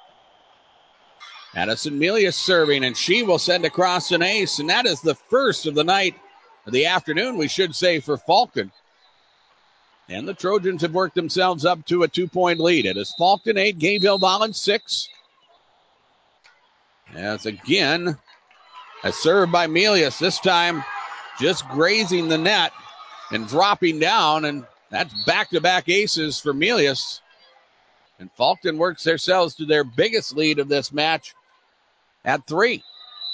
B: Addison Melia serving, and she will send across an ace. And that is the first of the night, of the afternoon, we should say, for Faulkton. And the Trojans have worked themselves up to a 2-point lead. It is Faulkton 8, Gabriel Vaughn 6. As again, a serve by Melius. This time just grazing the net and dropping down. And that's back-to-back aces for Melius. And Faulkton works themselves to their biggest lead of this match at 3.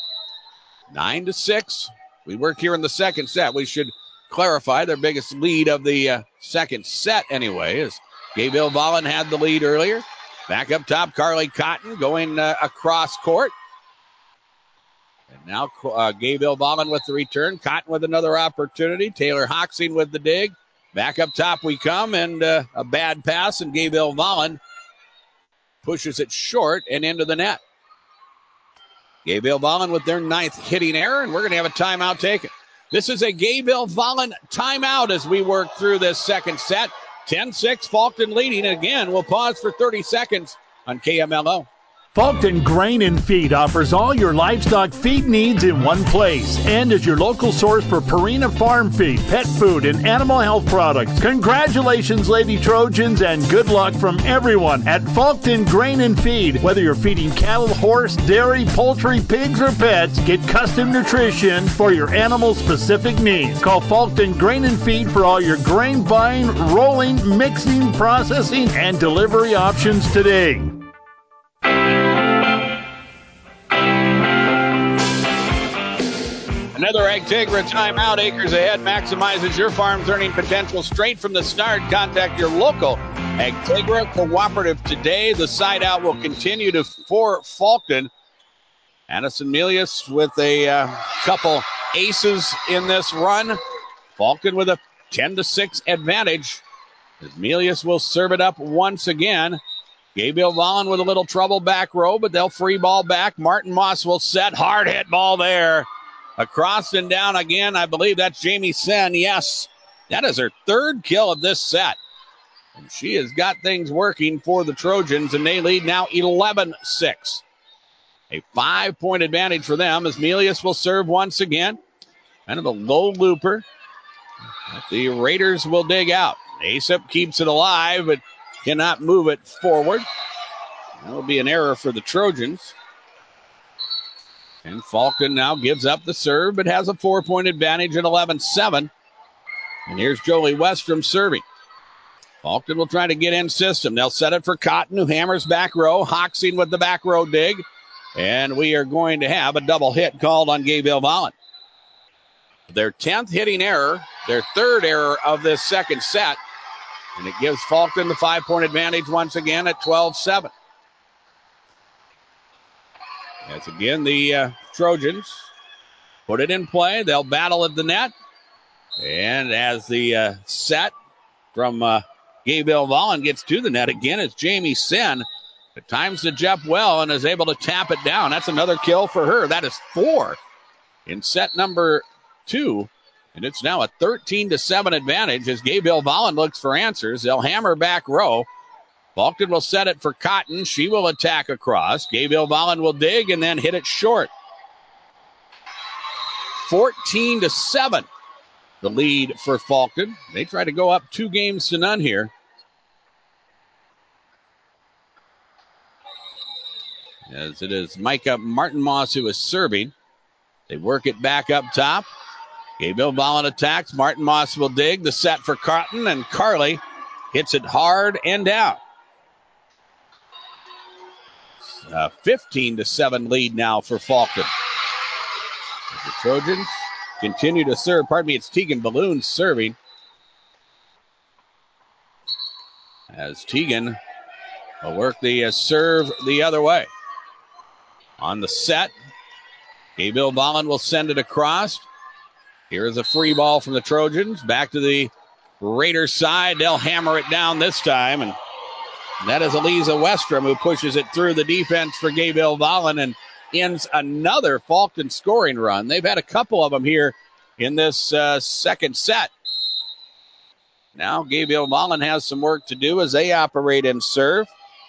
B: 9-6. We work here in the second set. We should clarify their biggest lead of the second set anyway, as Gabriel Vaughn had the lead earlier. Back up top, Carly Cotton going across court. And now Gabriel Vaughn with the return. Cotton with another opportunity. Taylor Hoxing with the dig. Back up top we come, and a bad pass, and Gabriel Vaughn pushes it short and into the net. Gabriel Vaughn with their 9th hitting error, and we're going to have a timeout taken. This is a Gabriel Vaughn timeout as we work through this second set. 10-6, Faulkton leading. Again, we'll pause for 30 seconds on KMLO.
I: Faulkton Grain and Feed offers all your livestock feed needs in one place and is your local source for Purina farm feed, pet food, and animal health products. Congratulations, Lady Trojans, and good luck from everyone at Faulkton Grain and Feed. Whether you're feeding cattle, horse, dairy, poultry, pigs, or pets, get custom nutrition for your animal-specific needs. Call Faulkton Grain and Feed for all your grain buying, rolling, mixing, processing, and delivery options today.
B: Another Agtegra timeout. Acres Ahead maximizes your farm's earning potential straight from the start. Contact your local Agtegra cooperative today. The side out will continue for Faulkton. Addison Melius with a couple aces in this run. Faulkton with a 10-6 advantage. As Melius will serve it up once again. Gabriel Vaughn with a little trouble back row, but they'll free ball back. Martin Moss will set. Hard hit ball there. Across and down again. I believe that's Jamie Sen. Yes, that is her 3rd kill of this set. And she has got things working for the Trojans, and they lead now 11-6. A 5-point advantage for them as Melius will serve once again. Kind of a low looper. The Raiders will dig out. Asap keeps it alive, but cannot move it forward. That will be an error for the Trojans. And Faulkton now gives up the serve, but has a 4-point advantage at 11-7. And here's Jolie Westrom serving. Faulkton will try to get in system. They'll set it for Cotton, who hammers back row. Hoxing with the back row dig. And we are going to have a double hit called on Gabriel Vaughn. Their 10th hitting error, their 3rd error of this second set. And it gives Faulkton the 5-point advantage once again at 12-7. As again, the Trojans put it in play. They'll battle at the net. And as the set from Gabriel Vaughn gets to the net again, it's Jamie Sen. At times the Jeff well and is able to tap it down. That's another kill for her. That is 4 in set number 2. And it's now a 13-7 advantage as Gabriel Vaughn looks for answers. They'll hammer back row. Faulkton will set it for Cotton. She will attack across. Gabriel Vaughn will dig and then hit it short. 14-7, the lead for Faulkton. They try to go up 2-0 here. As it is Micah Martin Moss who is serving. They work it back up top. Gabriel Vaughn attacks. Martin Moss will dig. The set for Cotton, and Carly hits it hard and down. 15-7 lead now for Faulkton. The Trojans continue to serve. It's Tegan Balloon serving. As Tegan will work the serve the other way. On the set, Gabriel Vollen will send it across. Here is a free ball from the Trojans. Back to the Raiders side. They'll hammer it down this time. And that is Eliza Westrom who pushes it through the defense for Gabriel Vollen and ends another Faulkton scoring run. They've had a couple of them here in this second set. Now Gabriel Vollen has some work to do as they operate and serve.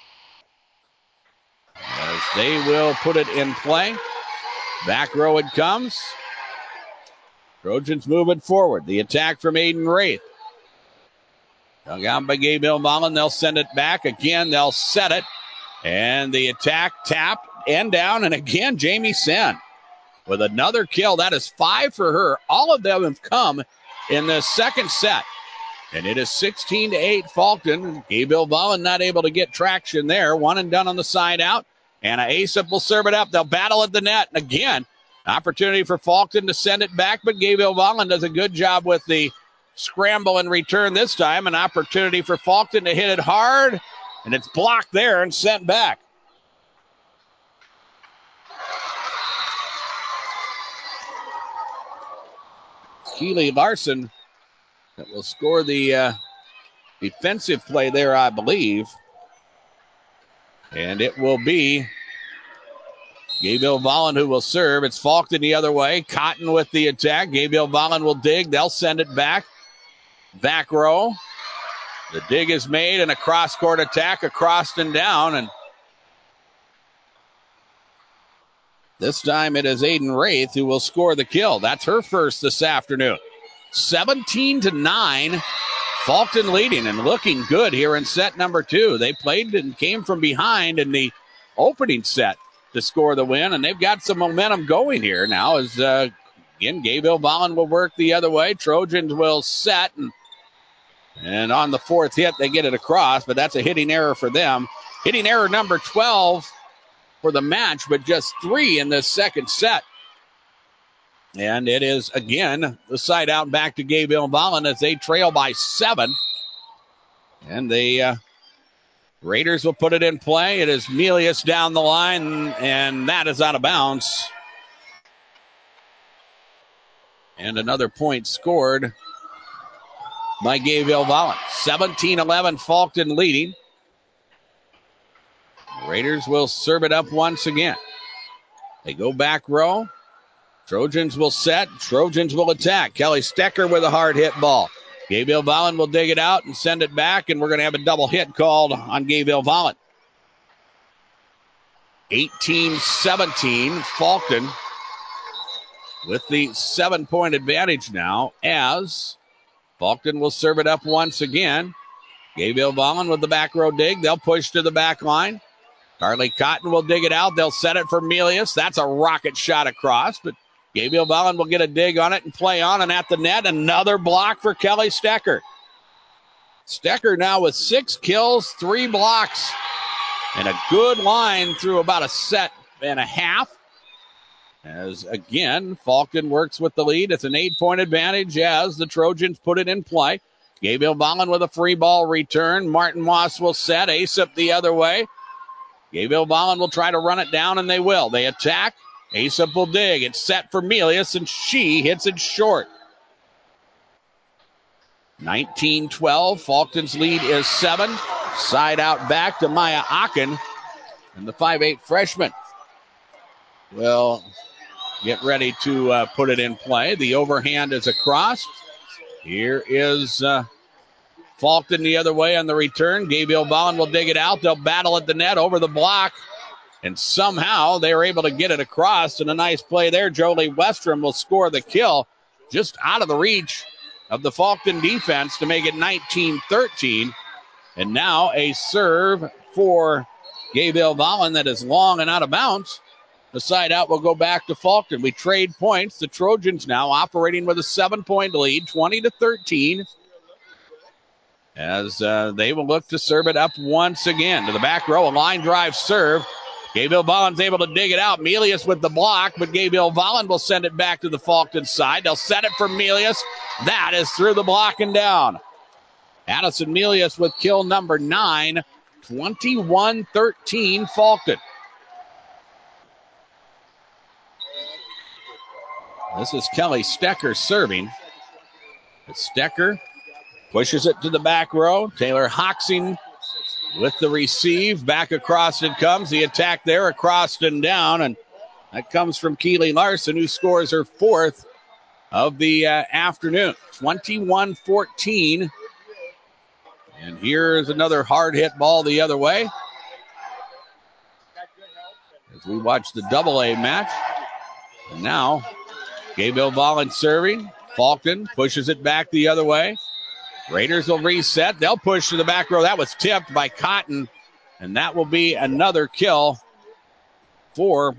B: As they will put it in play. Back row it comes. Trojans moving forward. The attack from Aiden Wraith. Dug out by Gabriel Vollen. They'll send it back. Again, they'll set it. And the attack tapped and down. And again, Jamie Sen with another kill. That is 5 for her. All of them have come in the second set. And it is 16-8 Faulkton. Gabriel Vollen not able to get traction there. One and done on the side out. Anna Asap will serve it up. They'll battle at the net. And again, opportunity for Faulkton to send it back, but Gabriel Vollen does a good job with the scramble and return this time. An opportunity for Faulkton to hit it hard, and it's blocked there and sent back. Keely Larson that will score the defensive play there, I believe. And it will be Gabriel Vollen who will serve. It's Faulkton the other way. Cotton with the attack. Gabriel Vollen will dig. They'll send it back. Back row. The dig is made and a cross-court attack across and down. And this time it is Aiden Wraith who will score the kill. That's her first this afternoon. 17-9. Faulkton leading and looking good here in set number 2. They played and came from behind in the opening set to score the win, and they've got some momentum going here now as, again, Gabriel Vollen will work the other way. Trojans will set, and on the fourth hit, they get it across, but that's a hitting error for them. Hitting error number 12 for the match, but just 3 in this second set. And it is, again, the side out back to Gabriel Vollen as they trail by 7. And the Raiders will put it in play. It is Melius down the line, and that is out of bounds. And another point scored by Gabriel Vollen. 17-11, Faulkton leading. Raiders will serve it up once again. They go back row. Trojans will set. Trojans will attack. Kelly Stecker with a hard hit ball. Gabriel Vollen will dig it out and send it back, and we're going to have a double hit called on Gabriel Vollen. 18-17, Faulkton with the 7-point advantage now as Faulkton will serve it up once again. Gabriel Vollen with the back row dig. They'll push to the back line. Carly Cotton will dig it out. They'll set it for Melius. That's a rocket shot across, but Gabriel Vollen will get a dig on it and play on, and at the net, another block for Kelly Stecker. Stecker now with 6 kills, 3 blocks, and a good line through about a set and a half. As, again, Faulkton works with the lead. It's an 8-point advantage as the Trojans put it in play. Gabriel Vollen with a free ball return. Martin Moss will set. Asap the other way. Gabriel Vollen will try to run it down, and they will. They attack. Asap will dig. It's set for Melius, and she hits it short. 19-12. Faulkton's lead is 7. Side out back to Maya Aachen. And the 5'8 freshman will get ready to put it in play. The overhand is across. Here is Faulkton the other way on the return. Gabriel Vollen will dig it out. They'll battle at the net over the block. And somehow they were able to get it across. And a nice play there. Jolie Westrom will score the kill just out of the reach of the Faulkton defense to make it 19-13. And now a serve for Gabriel Vollen that is long and out of bounds. The side out will go back to Faulkton. We trade points. The Trojans now operating with a 7-point lead, 20-13. As they will look to serve it up once again to the back row. A line drive serve. Gabriel Vollen's able to dig it out. Melius with the block, but Gabriel Vollen will send it back to the Falcon side. They'll set it for Melius. That is through the block and down. Addison Melius with kill number 9, 21-13 Falcon. This is Kelly Stecker serving. Stecker pushes it to the back row. Taylor Hoxing with the receive. Back across it comes. The attack there across and down. And that comes from Keely Larson, who scores her 4th of the afternoon. 21-14. And here's another hard hit ball the other way. As we watch the AA match. And now, Gabriel Vollen serving. Falcon pushes it back the other way. Raiders will reset. They'll push to the back row. That was tipped by Cotton. And that will be another kill for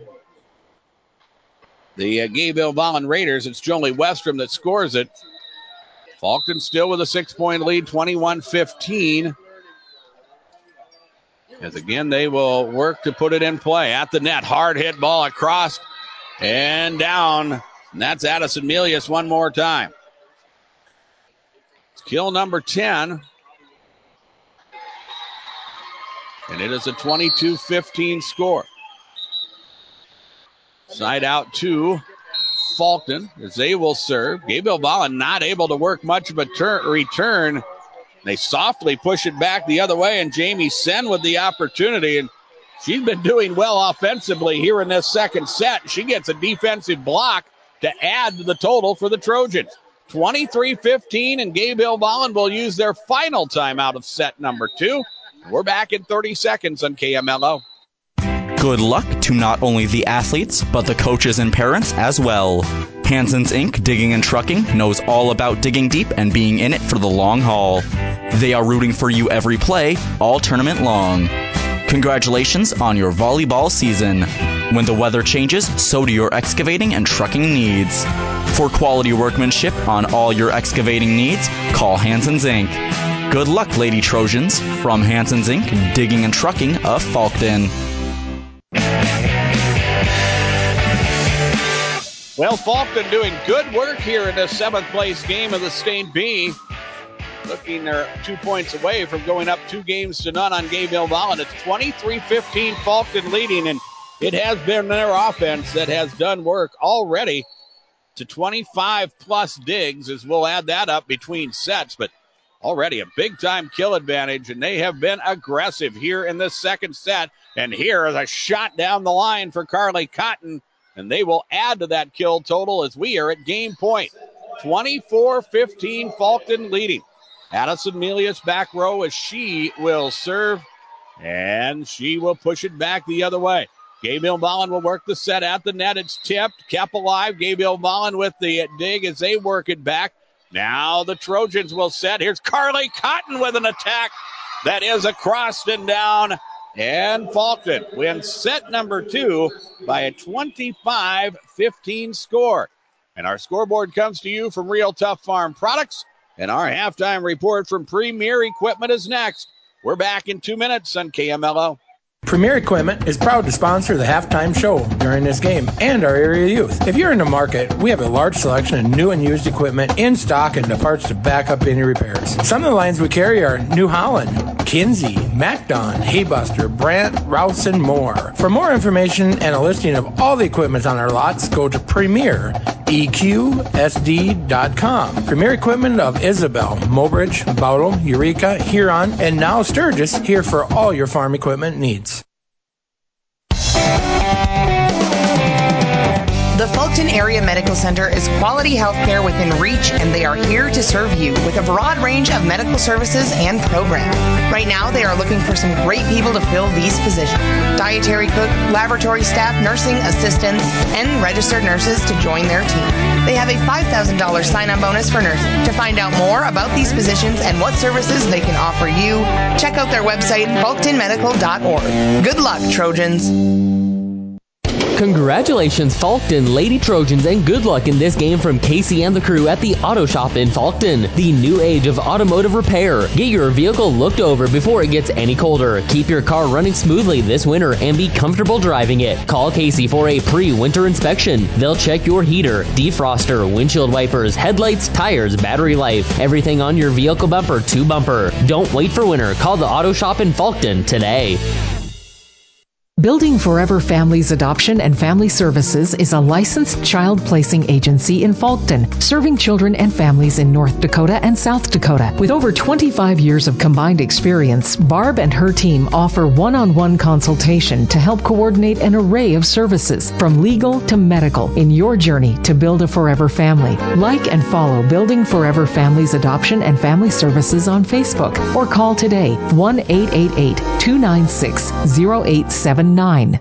B: the Gabriel Vollen Raiders. It's Jolie Westrom that scores it. Falcon still with a 6-point lead, 21-15. As again, they will work to put it in play. At the net, hard hit ball across and down. And that's Addison Melius one more time. It's kill number 10. And it is a 22-15 score. Side out to Falcon as they will serve. Gabriel Vollen not able to work much of a return. They softly push it back the other way, and Jamie Sen with the opportunity. And she's been doing well offensively here in this second set. She gets a defensive block to add to the total for the Trojans. 23-15, and Gabriel Vollen will use their final timeout of set number 2. We're back in 30 seconds on KMLO.
L: Good luck to not only the athletes, but the coaches and parents as well. Hanson's Inc. Digging and Trucking knows all about digging deep and being in it for the long haul. They are rooting for you every play, all tournament long. Congratulations on your volleyball season. When the weather changes, so do your excavating and trucking needs. For quality workmanship on all your excavating needs, call Hanson's Inc. Good luck, Lady Trojans, from Hanson's Inc. Digging and Trucking of Falkton.
B: Well, Falkton doing good work here in the 7th place game of the State B. Looking, they're 2 points away from going up 2-0 on Gabriel Vollen. It's 23-15 Falkton leading, and it has been their offense that has done work already to 25-plus digs, as we'll add that up between sets, but already a big-time kill advantage, and they have been aggressive here in this second set. And here is a shot down the line for Carly Cotton, and they will add to that kill total as we are at game point. 24-15 Falkton leading. Addison Melius back row as she will serve, and she will push it back the other way. Gabriel Vollen will work the set at the net. It's tipped, kept alive. Gabriel Vollen with the dig as they work it back. Now the Trojans will set. Here's Carly Cotton with an attack that is across and down. And Falkton wins set number 2 by a 25-15 score. And our scoreboard comes to you from Real Tough Farm Products. And our halftime report from Premier Equipment is next. We're back in 2 minutes on KMLO.
T: Premier Equipment is proud to sponsor the halftime show during this game and our area youth. If you're in the market, we have a large selection of new and used equipment in stock and the parts to back up any repairs. Some of the lines we carry are New Holland, Kinsey, MacDon, Haybuster, Brandt, Rouse, and more. For more information and a listing of all the equipment on our lots, go to PremierEQSD.com. Premier Equipment of Isabel, Mobridge, Bowdle, Eureka, Huron, and now Sturgis, here for all your farm equipment needs.
M: The Fulton Area Medical Center is quality health care within reach, and they are here to serve you with a broad range of medical services and programs. Right now, they are looking for some great people to fill these positions. Dietary cook, laboratory staff, nursing assistants, and registered nurses to join their team. They have a $5,000 sign-on bonus for nurses. To find out more about these positions and what services they can offer you, check out their website, fultonmedical.org. Good luck, Trojans.
N: Congratulations, Faulkton Lady Trojans, and good luck in this game from Casey and the crew at the Auto Shop in Faulkton, the new age of automotive repair. Get your vehicle looked over before it gets any colder. Keep your car running smoothly this winter and be comfortable driving it. Call Casey for a pre-winter inspection. They'll check your heater, defroster, windshield wipers, headlights, tires, battery life, everything on your vehicle bumper to bumper. Don't wait for winter. Call the Auto Shop in Faulkton today.
O: Building Forever Families Adoption and Family Services is a licensed child placing agency in Faulkton, serving children and families in North Dakota and South Dakota. With over 25 years of combined experience, Barb and her team offer one-on-one consultation to help coordinate an array of services, from legal to medical, in your journey to build a forever family. Like and follow Building Forever Families Adoption and Family Services on Facebook, or call today 1-888-296-0879. Well,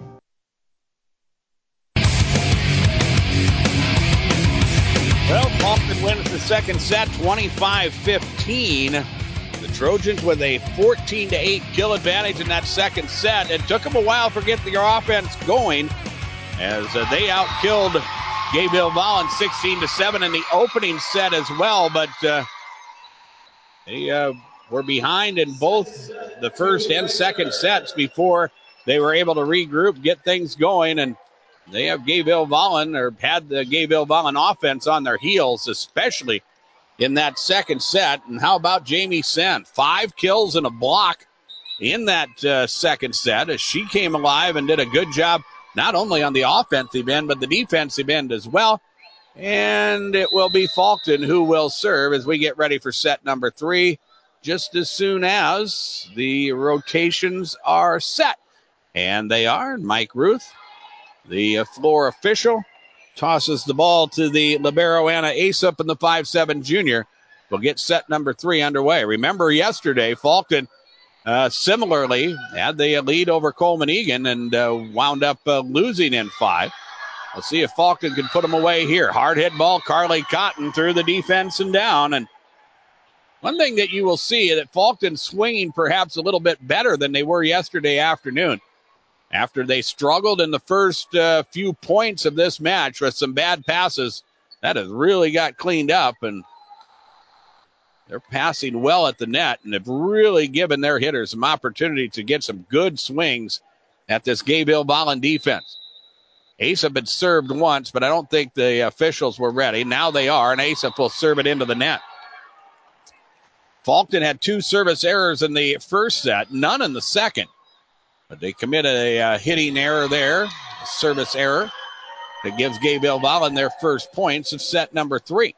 B: Faulkton wins the second set 25-15. The Trojans with a 14-8 kill advantage in that second set. It took them a while to get their offense going as they outkilled Gayville Vollen 16-7 in the opening set as well, but they were behind in both the first and second sets before they were able to regroup, get things going, and they have Gayville Vollen, or had the Gayville Vollen offense on their heels, especially in that second set. And how about Jamie Sen? 5 kills and a block in that second set as she came alive and did a good job, not only on the offensive end, but the defensive end as well. And it will be Faulkton who will serve as we get ready for set number 3, just as soon as the rotations are set. And they are. Mike Ruth, the floor official, tosses the ball to the libero Anna Asup, and the 5'7" junior will get set number 3 underway. Remember yesterday, Faulkton similarly had the lead over Coleman Egan and wound up losing in 5. We'll see if Faulkton can put them away here. Hard hit ball, Carly Cotton through the defense and down. And one thing that you will see is that Faulkton swinging perhaps a little bit better than they were yesterday afternoon. After they struggled in the first few points of this match with some bad passes, that has really got cleaned up, and they're passing well at the net and have really given their hitters some opportunity to get some good swings at this Gayville Vollen defense. Asup had served once, but I don't think the officials were ready. Now they are, and Asup will serve it into the net. Faulkton had 2 service errors in the first set, none in the second. But they committed a hitting error there, a service error, that gives Gayville Vollen their first points of set number 3.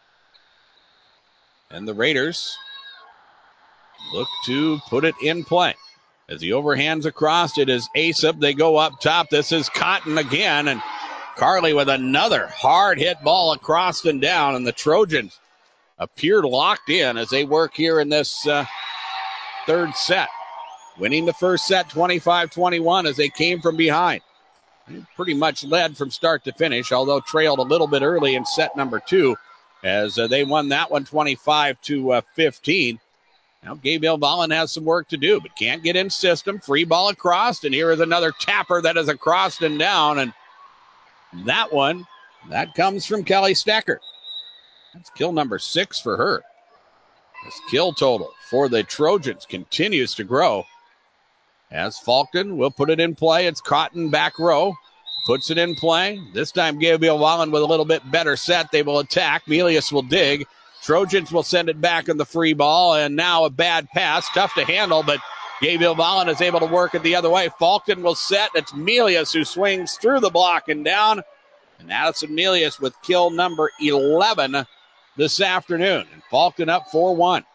B: And the Raiders look to put it in play. As he overhands across, it is Asup. They go up top. This is Cotton again, and Carly with another hard hit ball across and down, and the Trojans appear locked in as they work here in this third set. Winning the first set 25-21 as they came from behind. They pretty much led from start to finish, although trailed a little bit early in set number 2 as they won that one 25-15. Now Gayville Vollen has some work to do, but can't get in system. Free ball across, and here is another tapper that is across and down, and that one, that comes from Kelly Stecker. That's kill number 6 for her. This kill total for the Trojans continues to grow. As Faulkton will put it in play. It's Cotton back row. Puts it in play. This time Gayville Vollen with a little bit better set. They will attack. Melius will dig. Trojans will send it back on the free ball. And now a bad pass. Tough to handle, but Gayville Vollen is able to work it the other way. Faulkton will set. It's Melius who swings through the block and down. And Addison Melius with kill number 11 this afternoon. And Faulkton up 4-1.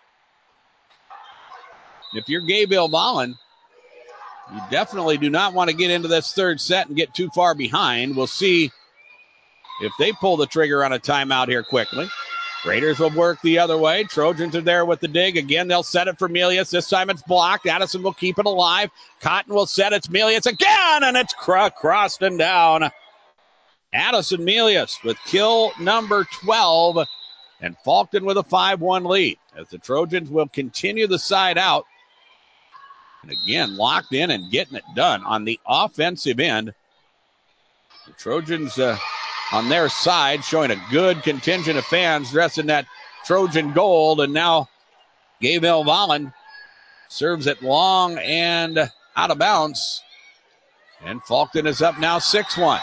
B: If you're Gayville Vollen, you definitely do not want to get into this third set and get too far behind. We'll see if they pull the trigger on a timeout here quickly. Raiders will work the other way. Trojans are there with the dig. Again, they'll set it for Melius. This time it's blocked. Addison will keep it alive. Cotton will set. It's Melius again, and it's crossed and down. Addison Melius with kill number 12, and Faulkton with a 5-1 lead as the Trojans will continue the side out. And again, locked in and getting it done on the offensive end The Trojans on their side showing a good contingent of fans dressed in that Trojan gold. And now Gayville Vollen serves it long and out of bounds. And Faulkton is up now 6-1.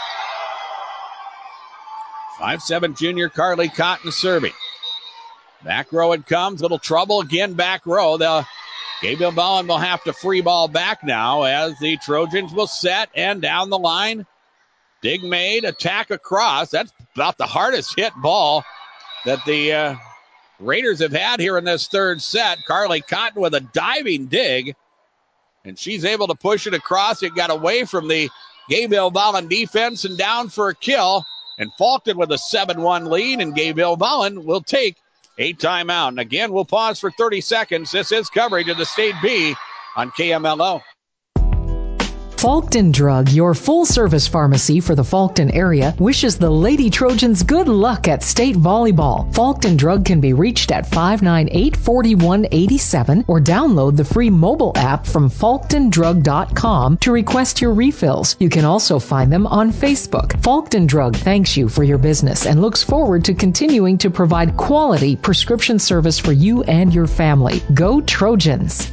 B: 5'7" junior Carly Cotton serving. Back row it comes. Little trouble again, back row. Gayville Vollen will have to free ball back now as the Trojans will set and down the line. Dig made, attack across. That's about the hardest hit ball that the Raiders have had here in this third set. Carly Cotton with a diving dig, and she's able to push it across. It got away from the Gayville Vollen defense and down for a kill. And Faulkton with a 7-1 lead, and Gayville Vollen will take a timeout. And again, we'll pause for 30 seconds. This is coverage of the State B on KMLO.
O: Faulkton Drug, your full-service pharmacy for the Faulkton area, wishes the Lady Trojans good luck at state volleyball. Faulkton Drug can be reached at 598-4187 or download the free mobile app from FaulktonDrug.com to request your refills. You can also find them on Facebook. Faulkton Drug thanks you for your business and looks forward to continuing to provide quality prescription service for you and your family. Go Trojans!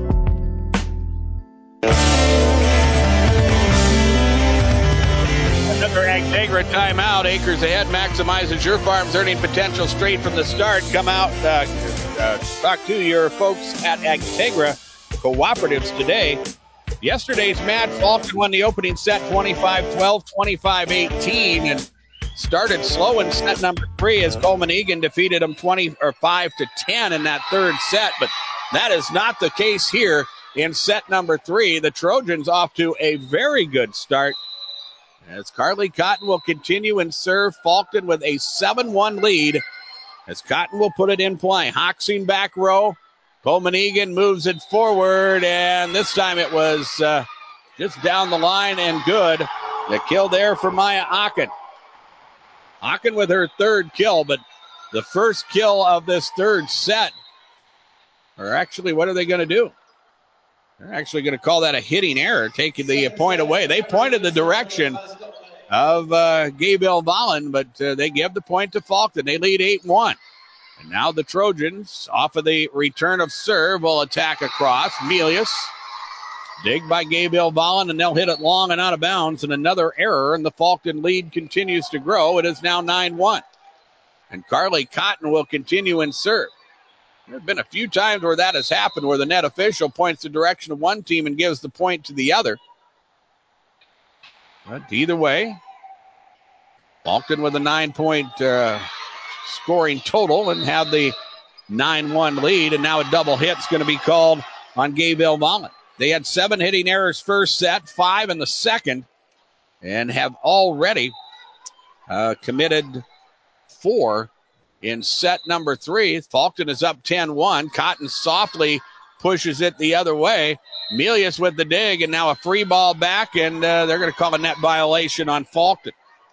B: Agtegra timeout. Acres ahead maximizes your farm's earning potential straight from the start. Come out, talk to your folks at Agtegra Cooperatives today. Yesterday's match, Faulkton won the opening set 25-12, 25-18, and started slow in set number 3 as Coleman Egan defeated them 5-10 in that third set. But that is not the case here in set number 3. The Trojans off to a very good start, as Carly Cotton will continue and serve. Faulkton with a 7-1 lead as Cotton will put it in play. Hoxing back row. Coleman Egan moves it forward, and this time it was just down the line and good. The kill there for Maya Aachen. Aachen with her third kill, but the first kill of this third set. Or actually, what are they going to do? They're actually going to call that a hitting error, taking the point away. They pointed the direction of Gayville Vollen, but they give the point to Faulkton. They lead 8-1. And now the Trojans, off of the return of serve, will attack across. Melius, dig by Gayville Vollen, and they'll hit it long and out of bounds. And another error, and the Faulkton lead continues to grow. It is now 9-1. And Carly Cotton will continue and serve. There have been a few times where that has happened, where the net official points the direction of one team and gives the point to the other. But either way, Faulkton with a 9-point scoring total and have the 9-1 lead, and now a double hit's going to be called on Gayville Vollen. They had 7 hitting errors first set, 5 in the second, and have already committed 4 in set number 3. Faulkton is up 10-1. Cotton softly pushes it the other way. Melius with the dig, and now a free ball back, and they're going to call a net violation on Faulkton.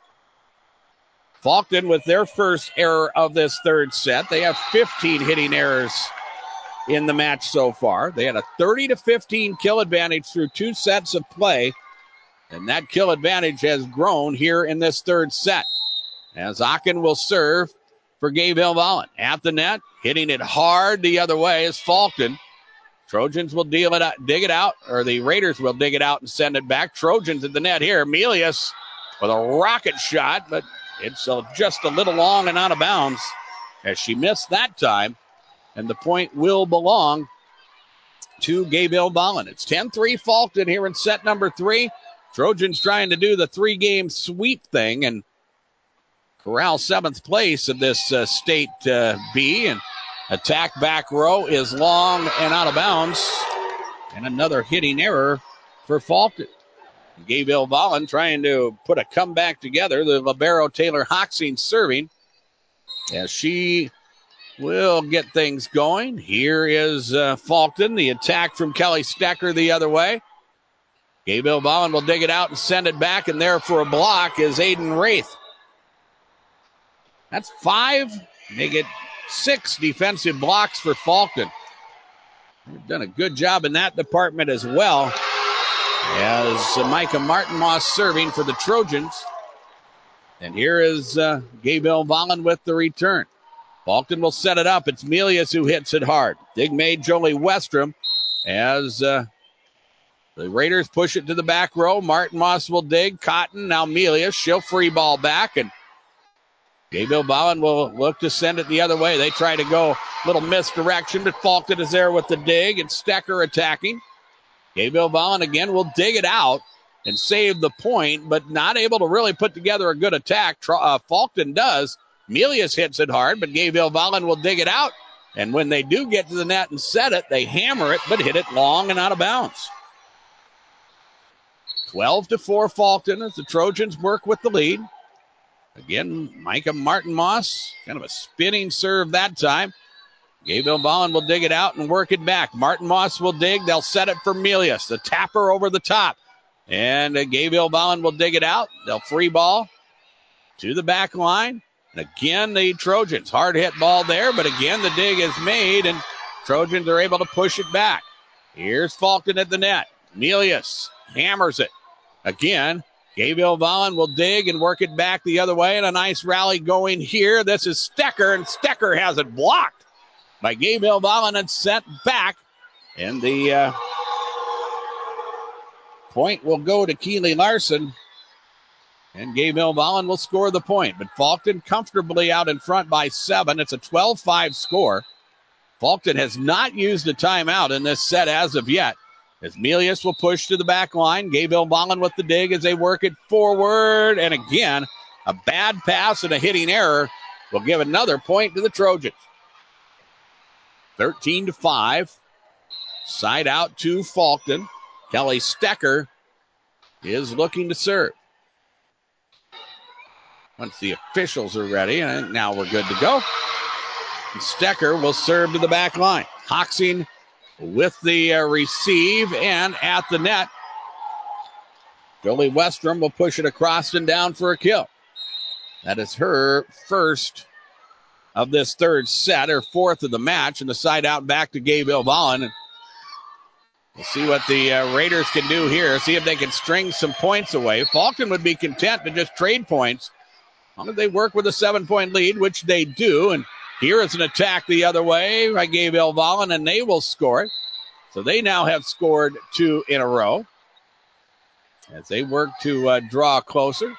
B: Faulkton with their first error of this third set. They have 15 hitting errors in the match so far. They had a 30-15 kill advantage through 2 sets of play, and that kill advantage has grown here in this third set. As Aachen will serve for Gayville Vollen. At the net, hitting it hard the other way is Faulkton. Trojans will dig it out, or the Raiders will dig it out and send it back. Trojans at the net here. Melius with a rocket shot, but it's just a little long and out of bounds as she missed that time, and the point will belong to Gayville Vollen. It's 10-3 Faulkton here in set number 3. Trojans trying to do the 3-game sweep thing and corral 7th place of this state B, and attack back row is long and out of bounds, and another hitting error for Faulkton. Gayville Vollen trying to put a comeback together. The libero Taylor Hoxing serving as she will get things going. Here is Faulkton. The attack from Kelly Stecker the other way. Gayville Vollen will dig it out and send it back, and there for a block is Aiden Wraith. That's 5. Make it 6 defensive blocks for Faulkton. They've done a good job in that department as well. As Micah Martinmoss serving for the Trojans. And here is Gabriel Vollen with the return. Faulkton will set it up. It's Melius who hits it hard. Dig made Jolie Westrom as the Raiders push it to the back row. Martin Moss will dig. Cotton, now Melius. She'll free ball back, and Gabriel Vollen will look to send it the other way. They try to go a little misdirection, but Faulkton is there with the dig, and Stecker attacking. Gabriel Vollen again will dig it out and save the point, but not able to really put together a good attack. Faulkton does. Melius hits it hard, but Gabriel Vollen will dig it out. And when they do get to the net and set it, they hammer it, but hit it long and out of bounds. 12-4 Faulkton as the Trojans work with the lead. Again, Micah Martin Moss, kind of a spinning serve that time. Gabriel Vollen will dig it out and work it back. Martin Moss will dig. They'll set it for Melius. The tapper over the top. And Gabriel Vollen will dig it out. They'll free ball to the back line. And again, the Trojans. Hard hit ball there, but again, the dig is made, and Trojans are able to push it back. Here's Faulkton at the net. Melius hammers it. Again, Gabriel Vollen will dig and work it back the other way, and a nice rally going here. This is Stecker, and Stecker has it blocked by Gabriel Vollen and sent back. And the point will go to Keely Larson, and Gabriel Vollen will score the point. But Faulkton comfortably out in front by 7. It's a 12-5 score. Faulkton has not used a timeout in this set as of yet. As Melius will push to the back line. Gabriel Vollen with the dig as they work it forward. And again, a bad pass and a hitting error will give another point to the Trojans. 13-5. Side out to Faulkton. Kelly Stecker is looking to serve. Once the officials are ready, I think now we're good to go. And Stecker will serve to the back line. Hoxing with the receive and at the net. Jolie Westrom will push it across and down for a kill. That is her first of this third set, her fourth of the match, and the side out back to Gabriel Vollen. We'll see what the Raiders can do here, see if they can string some points away. Faulkton would be content to just trade points as long as they work with a 7-point lead, which they do. And here is an attack the other way by Gabriel Vollen, and they will score it. So they now have scored 2 in a row as they work to draw closer.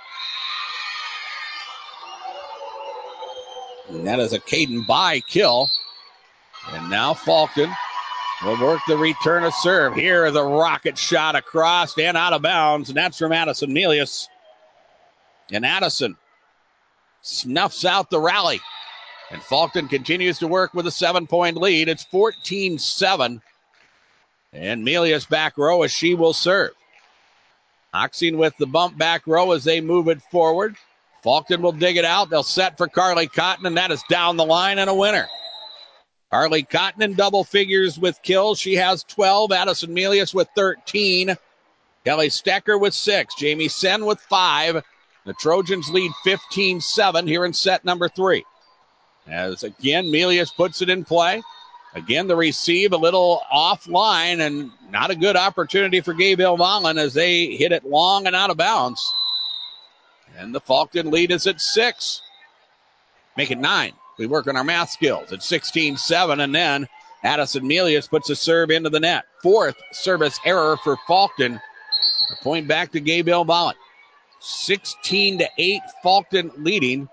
B: And that is a Caden By kill. And now Faulkton will work the return of serve. Here is a rocket shot across and out of bounds, and that's from Addison Melius. And Addison snuffs out the rally. And Faulkton continues to work with a 7-point lead. It's 14-7. And Melius back row as she will serve. Oxing with the bump back row as they move it forward. Faulkton will dig it out. They'll set for Carly Cotton, and that is down the line and a winner. Carly Cotton in double figures with kills. She has 12. Addison Melius with 13. Kelly Stecker with 6. Jamie Sen with 5. The Trojans lead 15-7 here in set number 3. As again, Melius puts it in play. Again, the receive a little offline and not a good opportunity for Gabriel Vollen as they hit it long and out of bounds. And the Faulkton lead is at 6. Make it 9. We work on our math skills at 16-7, and then Addison Melius puts a serve into the net. 4th service error for Faulkton. A point back to Gabriel Vollen. 16-8, Faulkton leading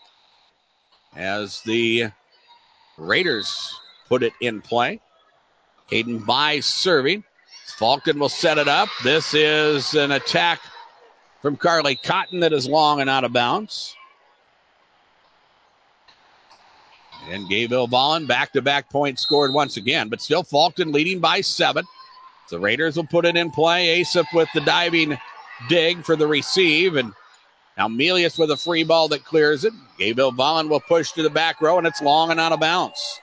B: as the Raiders put it in play. Caden By serving. Faulkton will set it up. This is an attack from Carly Cotton that is long and out of bounds. And Gabriel Vollen, back-to-back points scored once again, but still Faulkton leading by 7. The Raiders will put it in play. Asap with the diving dig for the receive, and now Melius with a free ball that clears it. Gabriel Vollen will push to the back row, and it's long and out of bounds.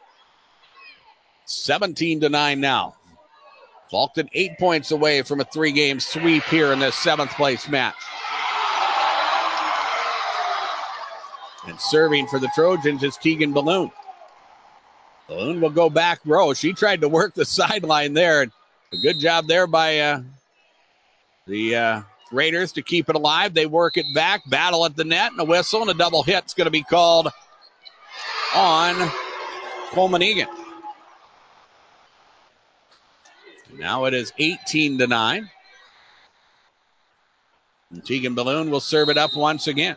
B: 17-9 now. Faulkton 8 points away from a 3-game sweep here in this 7th place match. And serving for the Trojans is Tegan Balloon. Balloon will go back row. She tried to work the sideline there. A good job there by the Raiders to keep it alive. They work it back, battle at the net, and a whistle, and a double hit's going to be called on Coleman Egan. Now it is 18-9. And Tegan Balloon will serve it up once again.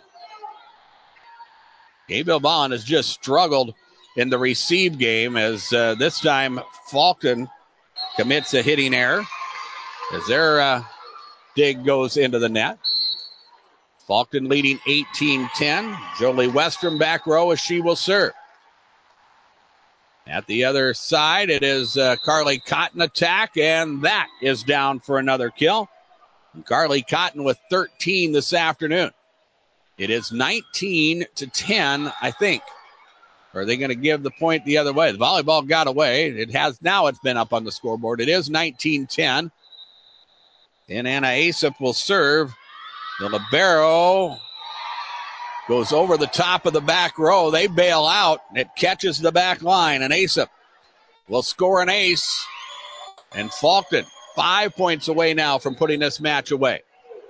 B: Gabriel Bond has just struggled in the receive game as this time Faulkton commits a hitting error as their dig goes into the net. Faulkton leading 18-10. Jolie Westrom back row as she will serve. At the other side, it is Carly Cotton attack, and that is down for another kill. And Carly Cotton with 13 this afternoon. It is 19-10, I think. Or are they going to give the point the other way? The volleyball got away. It's been up on the scoreboard. It is 19-10. And Anna Asap will serve. The libero goes over the top of the back row. They bail out. It catches the back line. And Asap will score an ace. And Faulkton 5 points away now from putting this match away.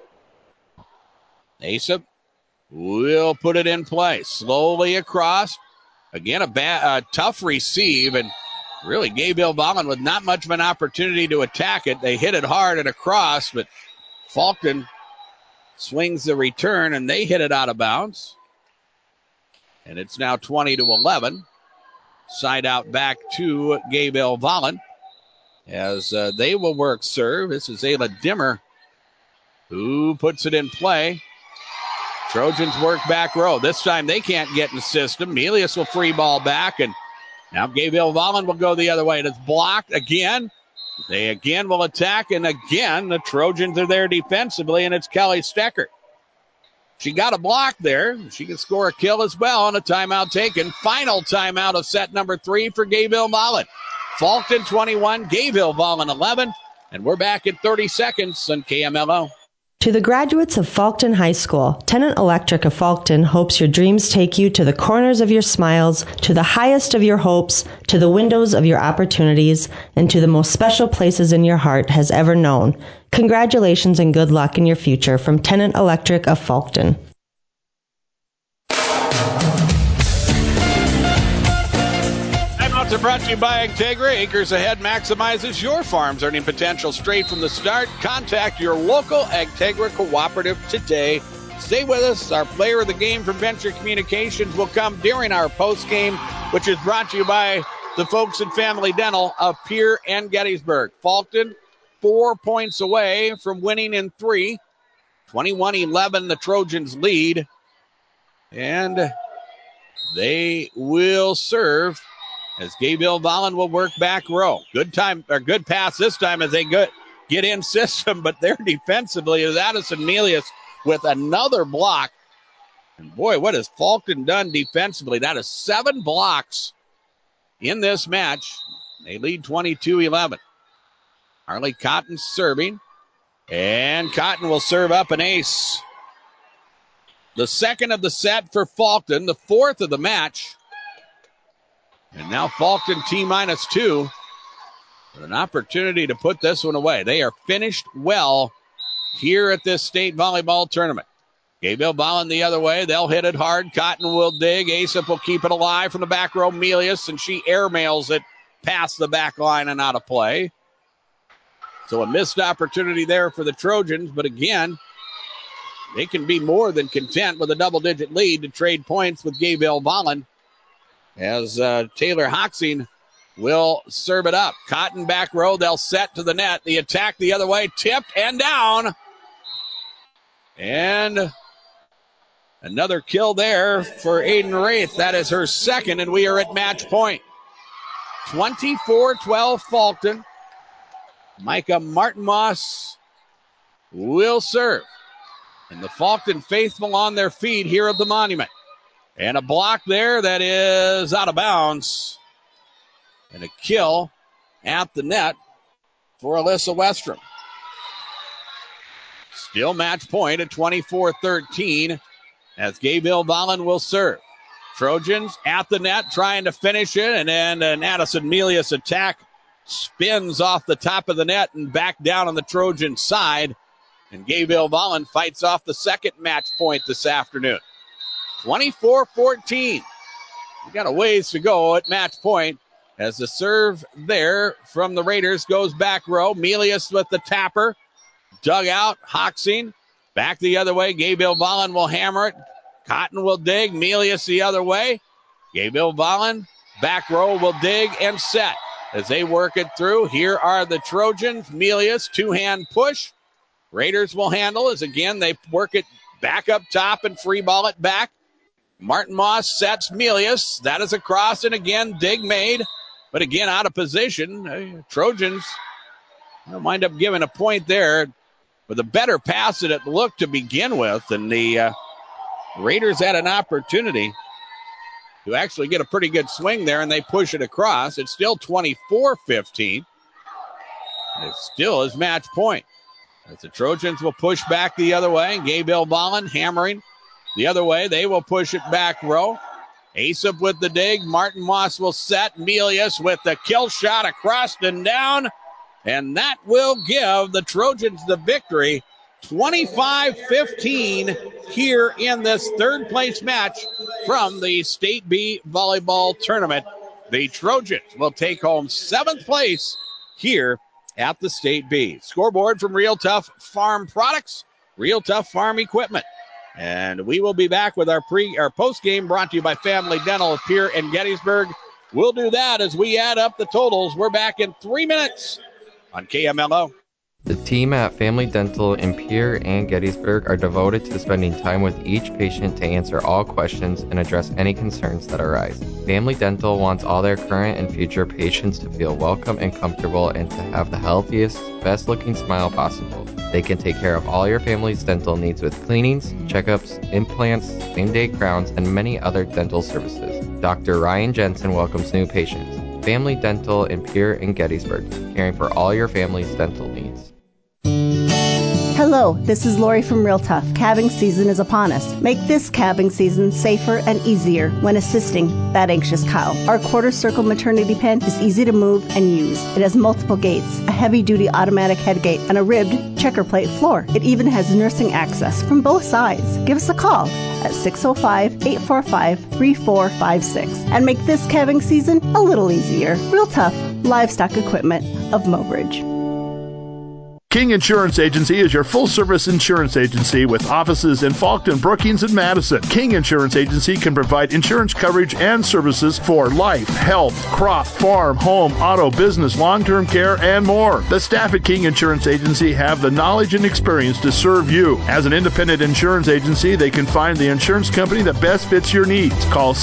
B: Asap will put it in play. Slowly across. Again, a tough receive. And really, Gabriel Vollen with not much of an opportunity to attack it. They hit it hard and across, but Faulkton swings the return, and they hit it out of bounds. And it's now 20-11. Side out back to Gabriel Vollen as they will work serve. This is Ayla Dimmer who puts it in play. Trojans work back row. This time they can't get in the system. Melius will free ball back, and now Gabriel Vollen will go the other way. It's blocked again. They again will attack, and again the Trojans are there defensively, and it's Kelly Stecker. She got a block there. She can score a kill as well on a timeout taken. Final timeout of set number 3 for Gayville Vollen. Faulkton 21, Gayville Vollen 11, and we're back in 30 seconds on KMLO.
P: To the graduates of Faulkton High School, Tennant Electric of Faulkton hopes your dreams take you to the corners of your smiles, to the highest of your hopes, to the windows of your opportunities, and to the most special places in your heart has ever known. Congratulations and good luck in your future from Tennant Electric of Faulkton.
B: Timeouts are brought to you by Integra. Acres Ahead maximizes your farm's earning potential straight from the start. Contact your local Integra cooperative today. Stay with us. Our player of the game from Venture Communications will come during our post game, which is brought to you by the folks at Family Dental of Pierre and Gettysburg. Faulkton 4 points away from winning in 3. 21-11, the Trojans lead. And they will serve as Gayville Vollen will work back row. Good pass this time as they get in system, but they're defensively as Addison Melius with another block. And boy, what has Faulkton done defensively? That is 7 blocks in this match. They lead 22-11. Harley Cotton serving, and Cotton will serve up an ace. The second of the set for Faulkton, the fourth of the match. And now Faulkton T-2 with an opportunity to put this one away. They are finished well here at this state volleyball tournament. Gayville Vollen the other way. They'll hit it hard. Cotton will dig. Asap will keep it alive from the back row. Melius, and she airmails it past the back line and out of play. So a missed opportunity there for the Trojans, but again, they can be more than content with a double-digit lead to trade points with Gayville Vollen as Taylor Hoxing will serve it up. Cotton back row, they'll set to the net. The attack the other way, tipped and down. And another kill there for Aiden Wraith. That is her second, and we are at match point. 24-12 Faulkton. Micah Martin-Moss will serve. And the Faulkton faithful on their feet here at the Monument. And a block there that is out of bounds. And a kill at the net for Alyssa Westrom. Still match point at 24-13 as Gayville Vollen will serve. Trojans at the net trying to finish it, and then an Addison Melius attack spins off the top of the net and back down on the Trojan side. And Gayville Vollen fights off the second match point this afternoon. 24-14. We got a ways to go at match point as the serve there from the Raiders goes back row. Melius with the tapper. Dug out. Hoxing. Back the other way. Gayville Vollen will hammer it. Cotton will dig. Melius the other way. Gayville Vollen, back row, will dig and set. As they work it through, here are the Trojans. Melius, two-hand push. Raiders will handle as, again, they work it back up top and free ball it back. Martin Moss sets Melius. That is a cross, and again, dig made. But again, out of position. Trojans wind up giving a point there with a better pass than it looked to begin with. And the Raiders had an opportunity to actually get a pretty good swing there, and they push it across. It's still 24-15. It still is match point. As the Trojans will push back the other way. Gayville Vollen hammering the other way. They will push it back row. Aesop with the dig. Martin Moss will set. Melius with the kill shot across and down. And that will give the Trojans the victory. 25-15 here in this third place match from the State B volleyball tournament. The Trojans will take home 7th place here at the State B. Scoreboard from Real Tough Farm Products, Real Tough Farm Equipment. And we will be back with our post game brought to you by Family Dental of Pierre and Gettysburg. We'll do that as we add up the totals. We're back in 3 minutes on KMLO.
U: The team at Family Dental in Pierre and Gettysburg are devoted to spending time with each patient to answer all questions and address any concerns that arise. Family Dental wants all their current and future patients to feel welcome and comfortable and to have the healthiest, best-looking smile possible. They can take care of all your family's dental needs with cleanings, checkups, implants, same-day crowns, and many other dental services. Dr. Ryan Jensen welcomes new patients. Family Dental in Pierre and Gettysburg, caring for all your family's dental needs.
V: Hello, this is Lori from Real Tough. Calving season is upon us. Make this calving season safer and easier when assisting that anxious cow. Our quarter circle maternity pen is easy to move and use. It has multiple gates, a heavy-duty automatic head gate, and a ribbed checker plate floor. It even has nursing access from both sides. Give us a call at 605-845-3456 and make this calving season a little easier. Real Tough Livestock Equipment of Mobridge.
Q: King Insurance Agency is your full-service insurance agency with offices in Faulkton, Brookings, and Madison. King Insurance Agency can provide insurance coverage and services for life, health, crop, farm, home, auto, business, long-term care, and more. The staff at King Insurance Agency have the knowledge and experience to serve you. As an independent insurance agency, they can find the insurance company that best fits your needs. Call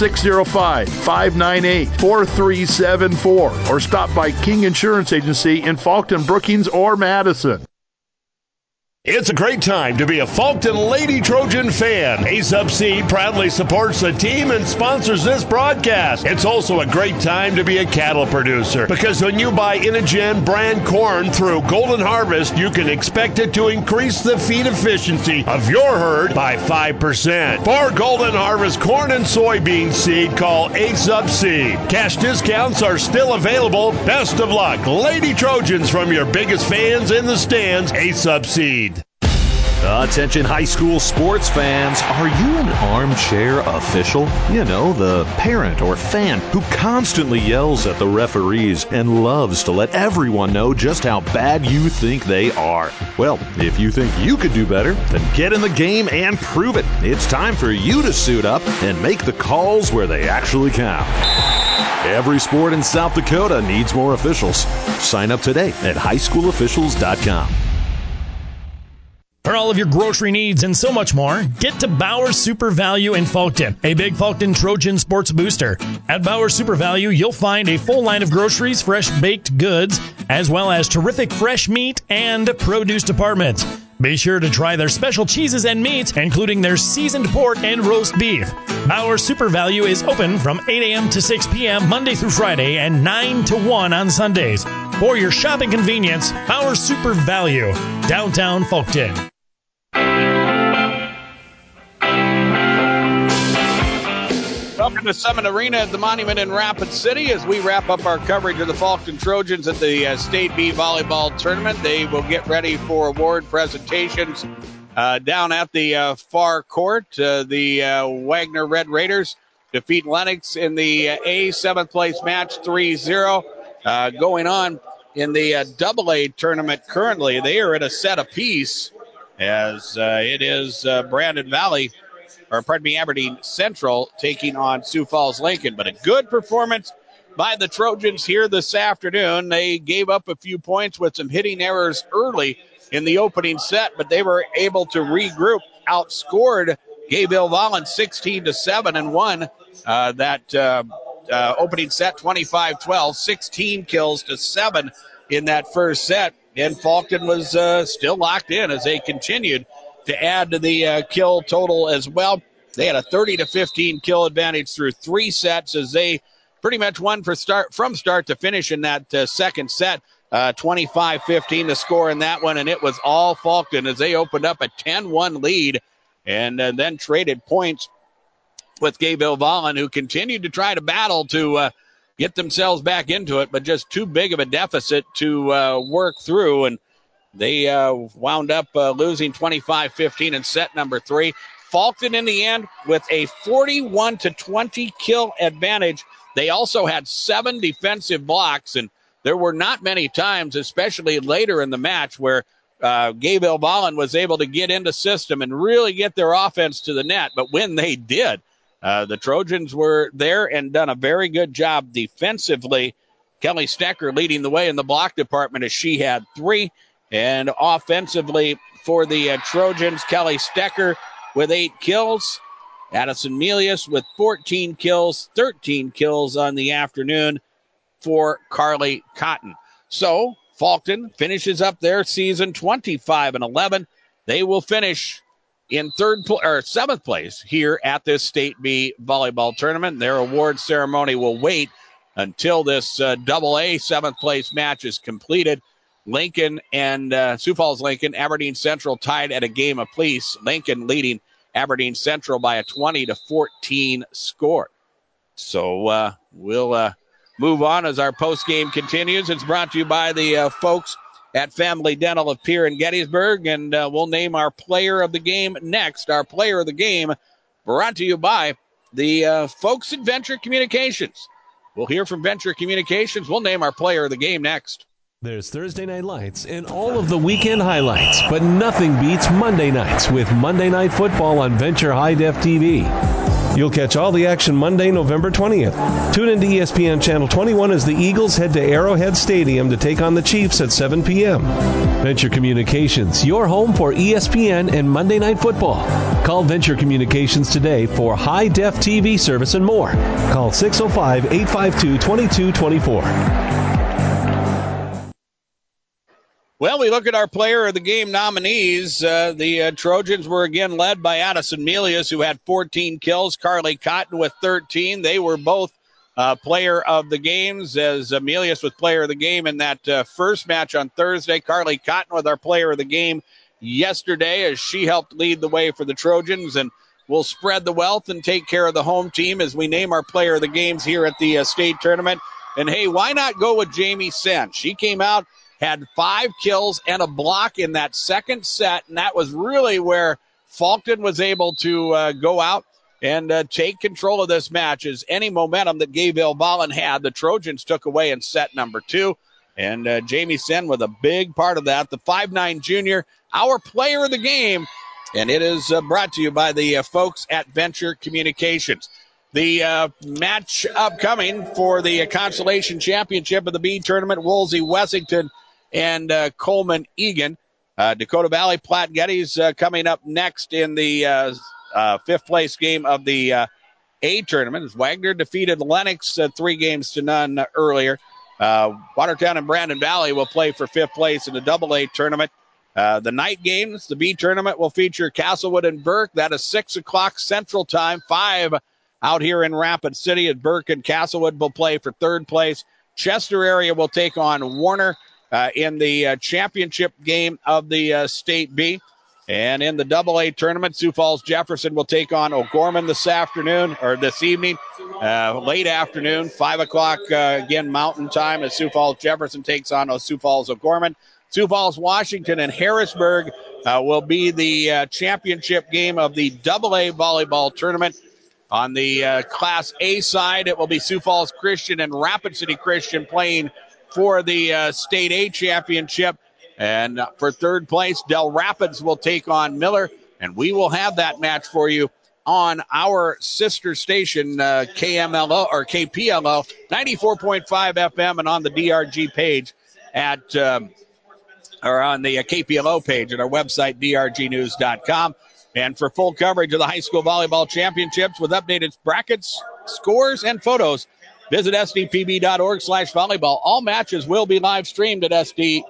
Q: 605-598-4374 or stop by King Insurance Agency in Faulkton, Brookings, or Madison.
E: It's a great time to be a Faulkton Lady Trojan fan. A-Sub Seed proudly supports the team and sponsors this broadcast. It's also a great time to be a cattle producer because when you buy Inogen brand corn through Golden Harvest, you can expect it to increase the feed efficiency of your herd by 5%. For Golden Harvest corn and soybean seed, call A-Sub Seed. Cash discounts are still available. Best of luck, Lady Trojans, from your biggest fans in the stands, A-Sub Seed.
W: Attention high school sports fans, are you an armchair official? You know, the parent or fan who constantly yells at the referees and loves to let everyone know just how bad you think they are. Well, if you think you could do better, then get in the game and prove it. It's time for you to suit up and make the calls where they actually count. Every sport in South Dakota needs more officials. Sign up today at highschoolofficials.com.
H: For all of your grocery needs and so much more, get to Bauer Super Value in Faulkton, a big Faulkton Trojan sports booster. At Bauer Super Value, you'll find a full line of groceries, fresh baked goods, as well as terrific fresh meat and produce departments. Be sure to try their special cheeses and meats, including their seasoned pork and roast beef. Bauer Super Value is open from 8 a.m. to 6 p.m. Monday through Friday and 9 to 1 on Sundays. For your shopping convenience, Bauer Super Value, downtown Faulkton.
B: Welcome to Summit Arena at the Monument in Rapid City as we wrap up our coverage of the Faulkton Trojans at the State B Volleyball Tournament. They will get ready for award presentations down at the far court. The Wagner Red Raiders defeat Lennox in the A 7th place match 3-0. Going on in the AA tournament currently, they are at a set apiece as it is Aberdeen Central taking on Sioux Falls Lincoln. But a good performance by the Trojans here this afternoon. They gave up a few points with some hitting errors early in the opening set, but they were able to regroup, outscored Gayville Volland 16-7 and won that opening set 25-12, 16 kills to 7 in that first set. And Faulkton was still locked in as they continued to add to the kill total as well. They had a 30-15 kill advantage through 3 sets as they pretty much won from start to finish in that second set. 25-15 the score in that one, and it was all Faulkton as they opened up a 10-1 lead and then traded points with Gayville Volland, who continued to try to battle to get themselves back into it, but just too big of a deficit to work through, and they wound up losing 25-15 in set number 3. Faulkton in the end with a 41-20 kill advantage. They also had 7 defensive blocks, and there were not many times, especially later in the match, where Gayville Volland was able to get into system and really get their offense to the net. But when they did, the Trojans were there and done a very good job defensively. Kelly Stecker leading the way in the block department as she had 3. And offensively for the Trojans, Kelly Stecker with 8 kills. Addison Melius with 14 kills, 13 kills on the afternoon for Carly Cotton. So Faulkton finishes up their season 25-11. They will finish in 7th place here at this State B volleyball tournament. Their award ceremony will wait until this AA 7th place match is completed. Lincoln and Sioux Falls Lincoln, Aberdeen Central tied at a game apiece. Lincoln leading Aberdeen Central by a 20-14 score. So we'll move on as our post-game continues. It's brought to you by the folks at Family Dental of Pierre and Gettysburg, and we'll name our player of the game next. Our player of the game brought to you by the folks at Venture Communications. We'll hear from Venture Communications. We'll name our player of the game next.
A: There's Thursday Night Lights and all of the weekend highlights, but nothing beats Monday nights with Monday Night Football on Venture High Def TV. You'll catch all the action Monday, November 20th. Tune into ESPN Channel 21 as the Eagles head to Arrowhead Stadium to take on the Chiefs at 7 p.m. Venture Communications, your home for ESPN and Monday Night Football. Call Venture Communications today for high-def TV service and more. Call 605-852-2224.
B: Well, we look at our player of the game nominees. The Trojans were again led by Addison Melius, who had 14 kills. Carly Cotton with 13. They were both player of the games, as Melius was player of the game in that first match on Thursday. Carly Cotton with our player of the game yesterday as she helped lead the way for the Trojans. And we'll spread the wealth and take care of the home team as we name our player of the games here at the state tournament. And, hey, why not go with Jamie Sen? She came out, had 5 kills and a block in that second set, and that was really where Faulkton was able to go out and take control of this match. As any momentum that Gayville Volland had, the Trojans took away in set number 2, and Jamie Sen with a big part of that. The 5'9" junior, our player of the game, and it is brought to you by the folks at Venture Communications. The match upcoming for the Consolation Championship of the B Tournament, Woolsey-Wessington and Coleman Egan. Dakota Valley Platte Geddes coming up next in the 5th place game of the A tournament as Wagner defeated Lennox 3-0 earlier. Watertown and Brandon Valley will play for 5th place in the AA tournament. The night games, the B tournament will feature Castlewood and Burke. That is 6 o'clock Central Time, 5 out here in Rapid City. And Burke and Castlewood will play for 3rd place. Chester area will take on Warner in the championship game of the State B. And in the AA tournament, Sioux Falls Jefferson will take on O'Gorman this evening, late afternoon, 5 o'clock, again, Mountain Time, as Sioux Falls Jefferson takes on Sioux Falls O'Gorman. Sioux Falls Washington and Harrisburg will be the championship game of the AA volleyball tournament. On the Class A side, it will be Sioux Falls Christian and Rapid City Christian playing for the State A championship. And for third place, Del Rapids will take on Miller. And we will have that match for you on our sister station, KMLO or KPLO, 94.5 FM, and on the DRG page or on the KPLO page at our website, drgnews.com. And for full coverage of the high school volleyball championships with updated brackets, scores, and photos, visit sdpb.org/volleyball. All matches will be live streamed at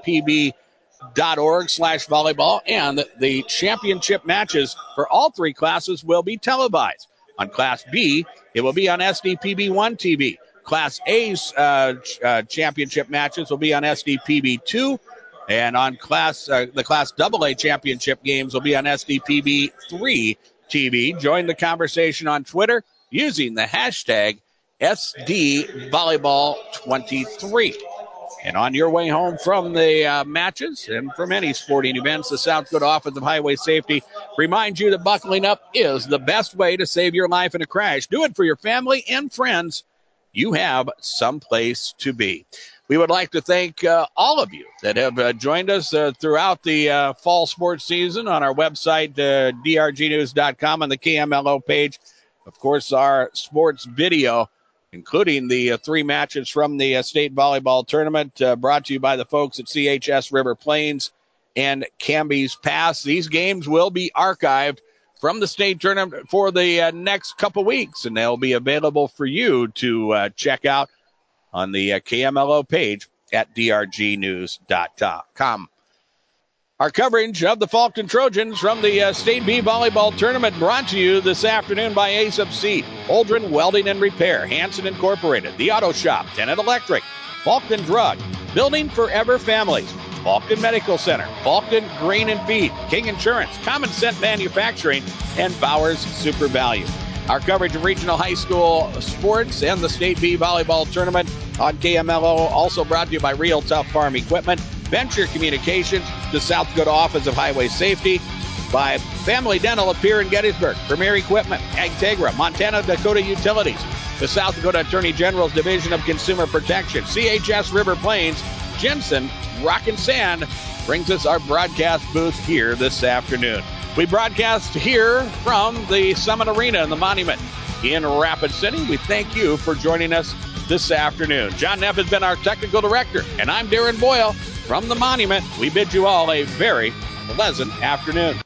B: sdpb.org/volleyball, and the championship matches for all three classes will be televised. On Class B, it will be on SDPB1 TV. Class A's championship matches will be on SDPB2. And on the Class AA championship games will be on SDPB3 TV. Join the conversation on Twitter using the hashtag SDVolleyball23. And on your way home from the matches and from any sporting events, the South Dakota Office of Highway Safety reminds you that buckling up is the best way to save your life in a crash. Do it for your family and friends. You have someplace to be. We would like to thank all of you that have joined us throughout the fall sports season on our website, drgnews.com, on the KMLO page. Of course, our sports video, including the three matches from the state volleyball tournament, brought to you by the folks at CHS River Plains and Camby's Pass. These games will be archived from the state tournament for the next couple weeks, and they'll be available for you to check out on the KMLO page at drgnews.com. Our coverage of the Faulkton Trojans from the State B Volleyball Tournament brought to you this afternoon by Ace of Seed, Holdren Welding and Repair, Hanson Incorporated, The Auto Shop, Tennant Electric, Faulkton Drug, Building Forever Families, Faulkton Medical Center, Faulkton Grain and Feed, King Insurance, Common Scent Manufacturing, and Bowers Super Value. Our coverage of regional high school sports and the State B Volleyball Tournament on KMLO, also brought to you by Real Tough Farm Equipment, Venture Communications, the South Dakota Office of Highway Safety, by Family Dental of Pierre and Gettysburg, Premier Equipment, Agtegra, Montana Dakota Utilities, the South Dakota Attorney General's Division of Consumer Protection, CHS River Plains, Jensen, Rock and Sand brings us our broadcast booth here this afternoon. We broadcast here from the Summit Arena in the Monument in Rapid City. We thank you for joining us this afternoon. John Neff has been our technical director, and I'm Darren Boyle from the Monument. We bid you all a very pleasant afternoon.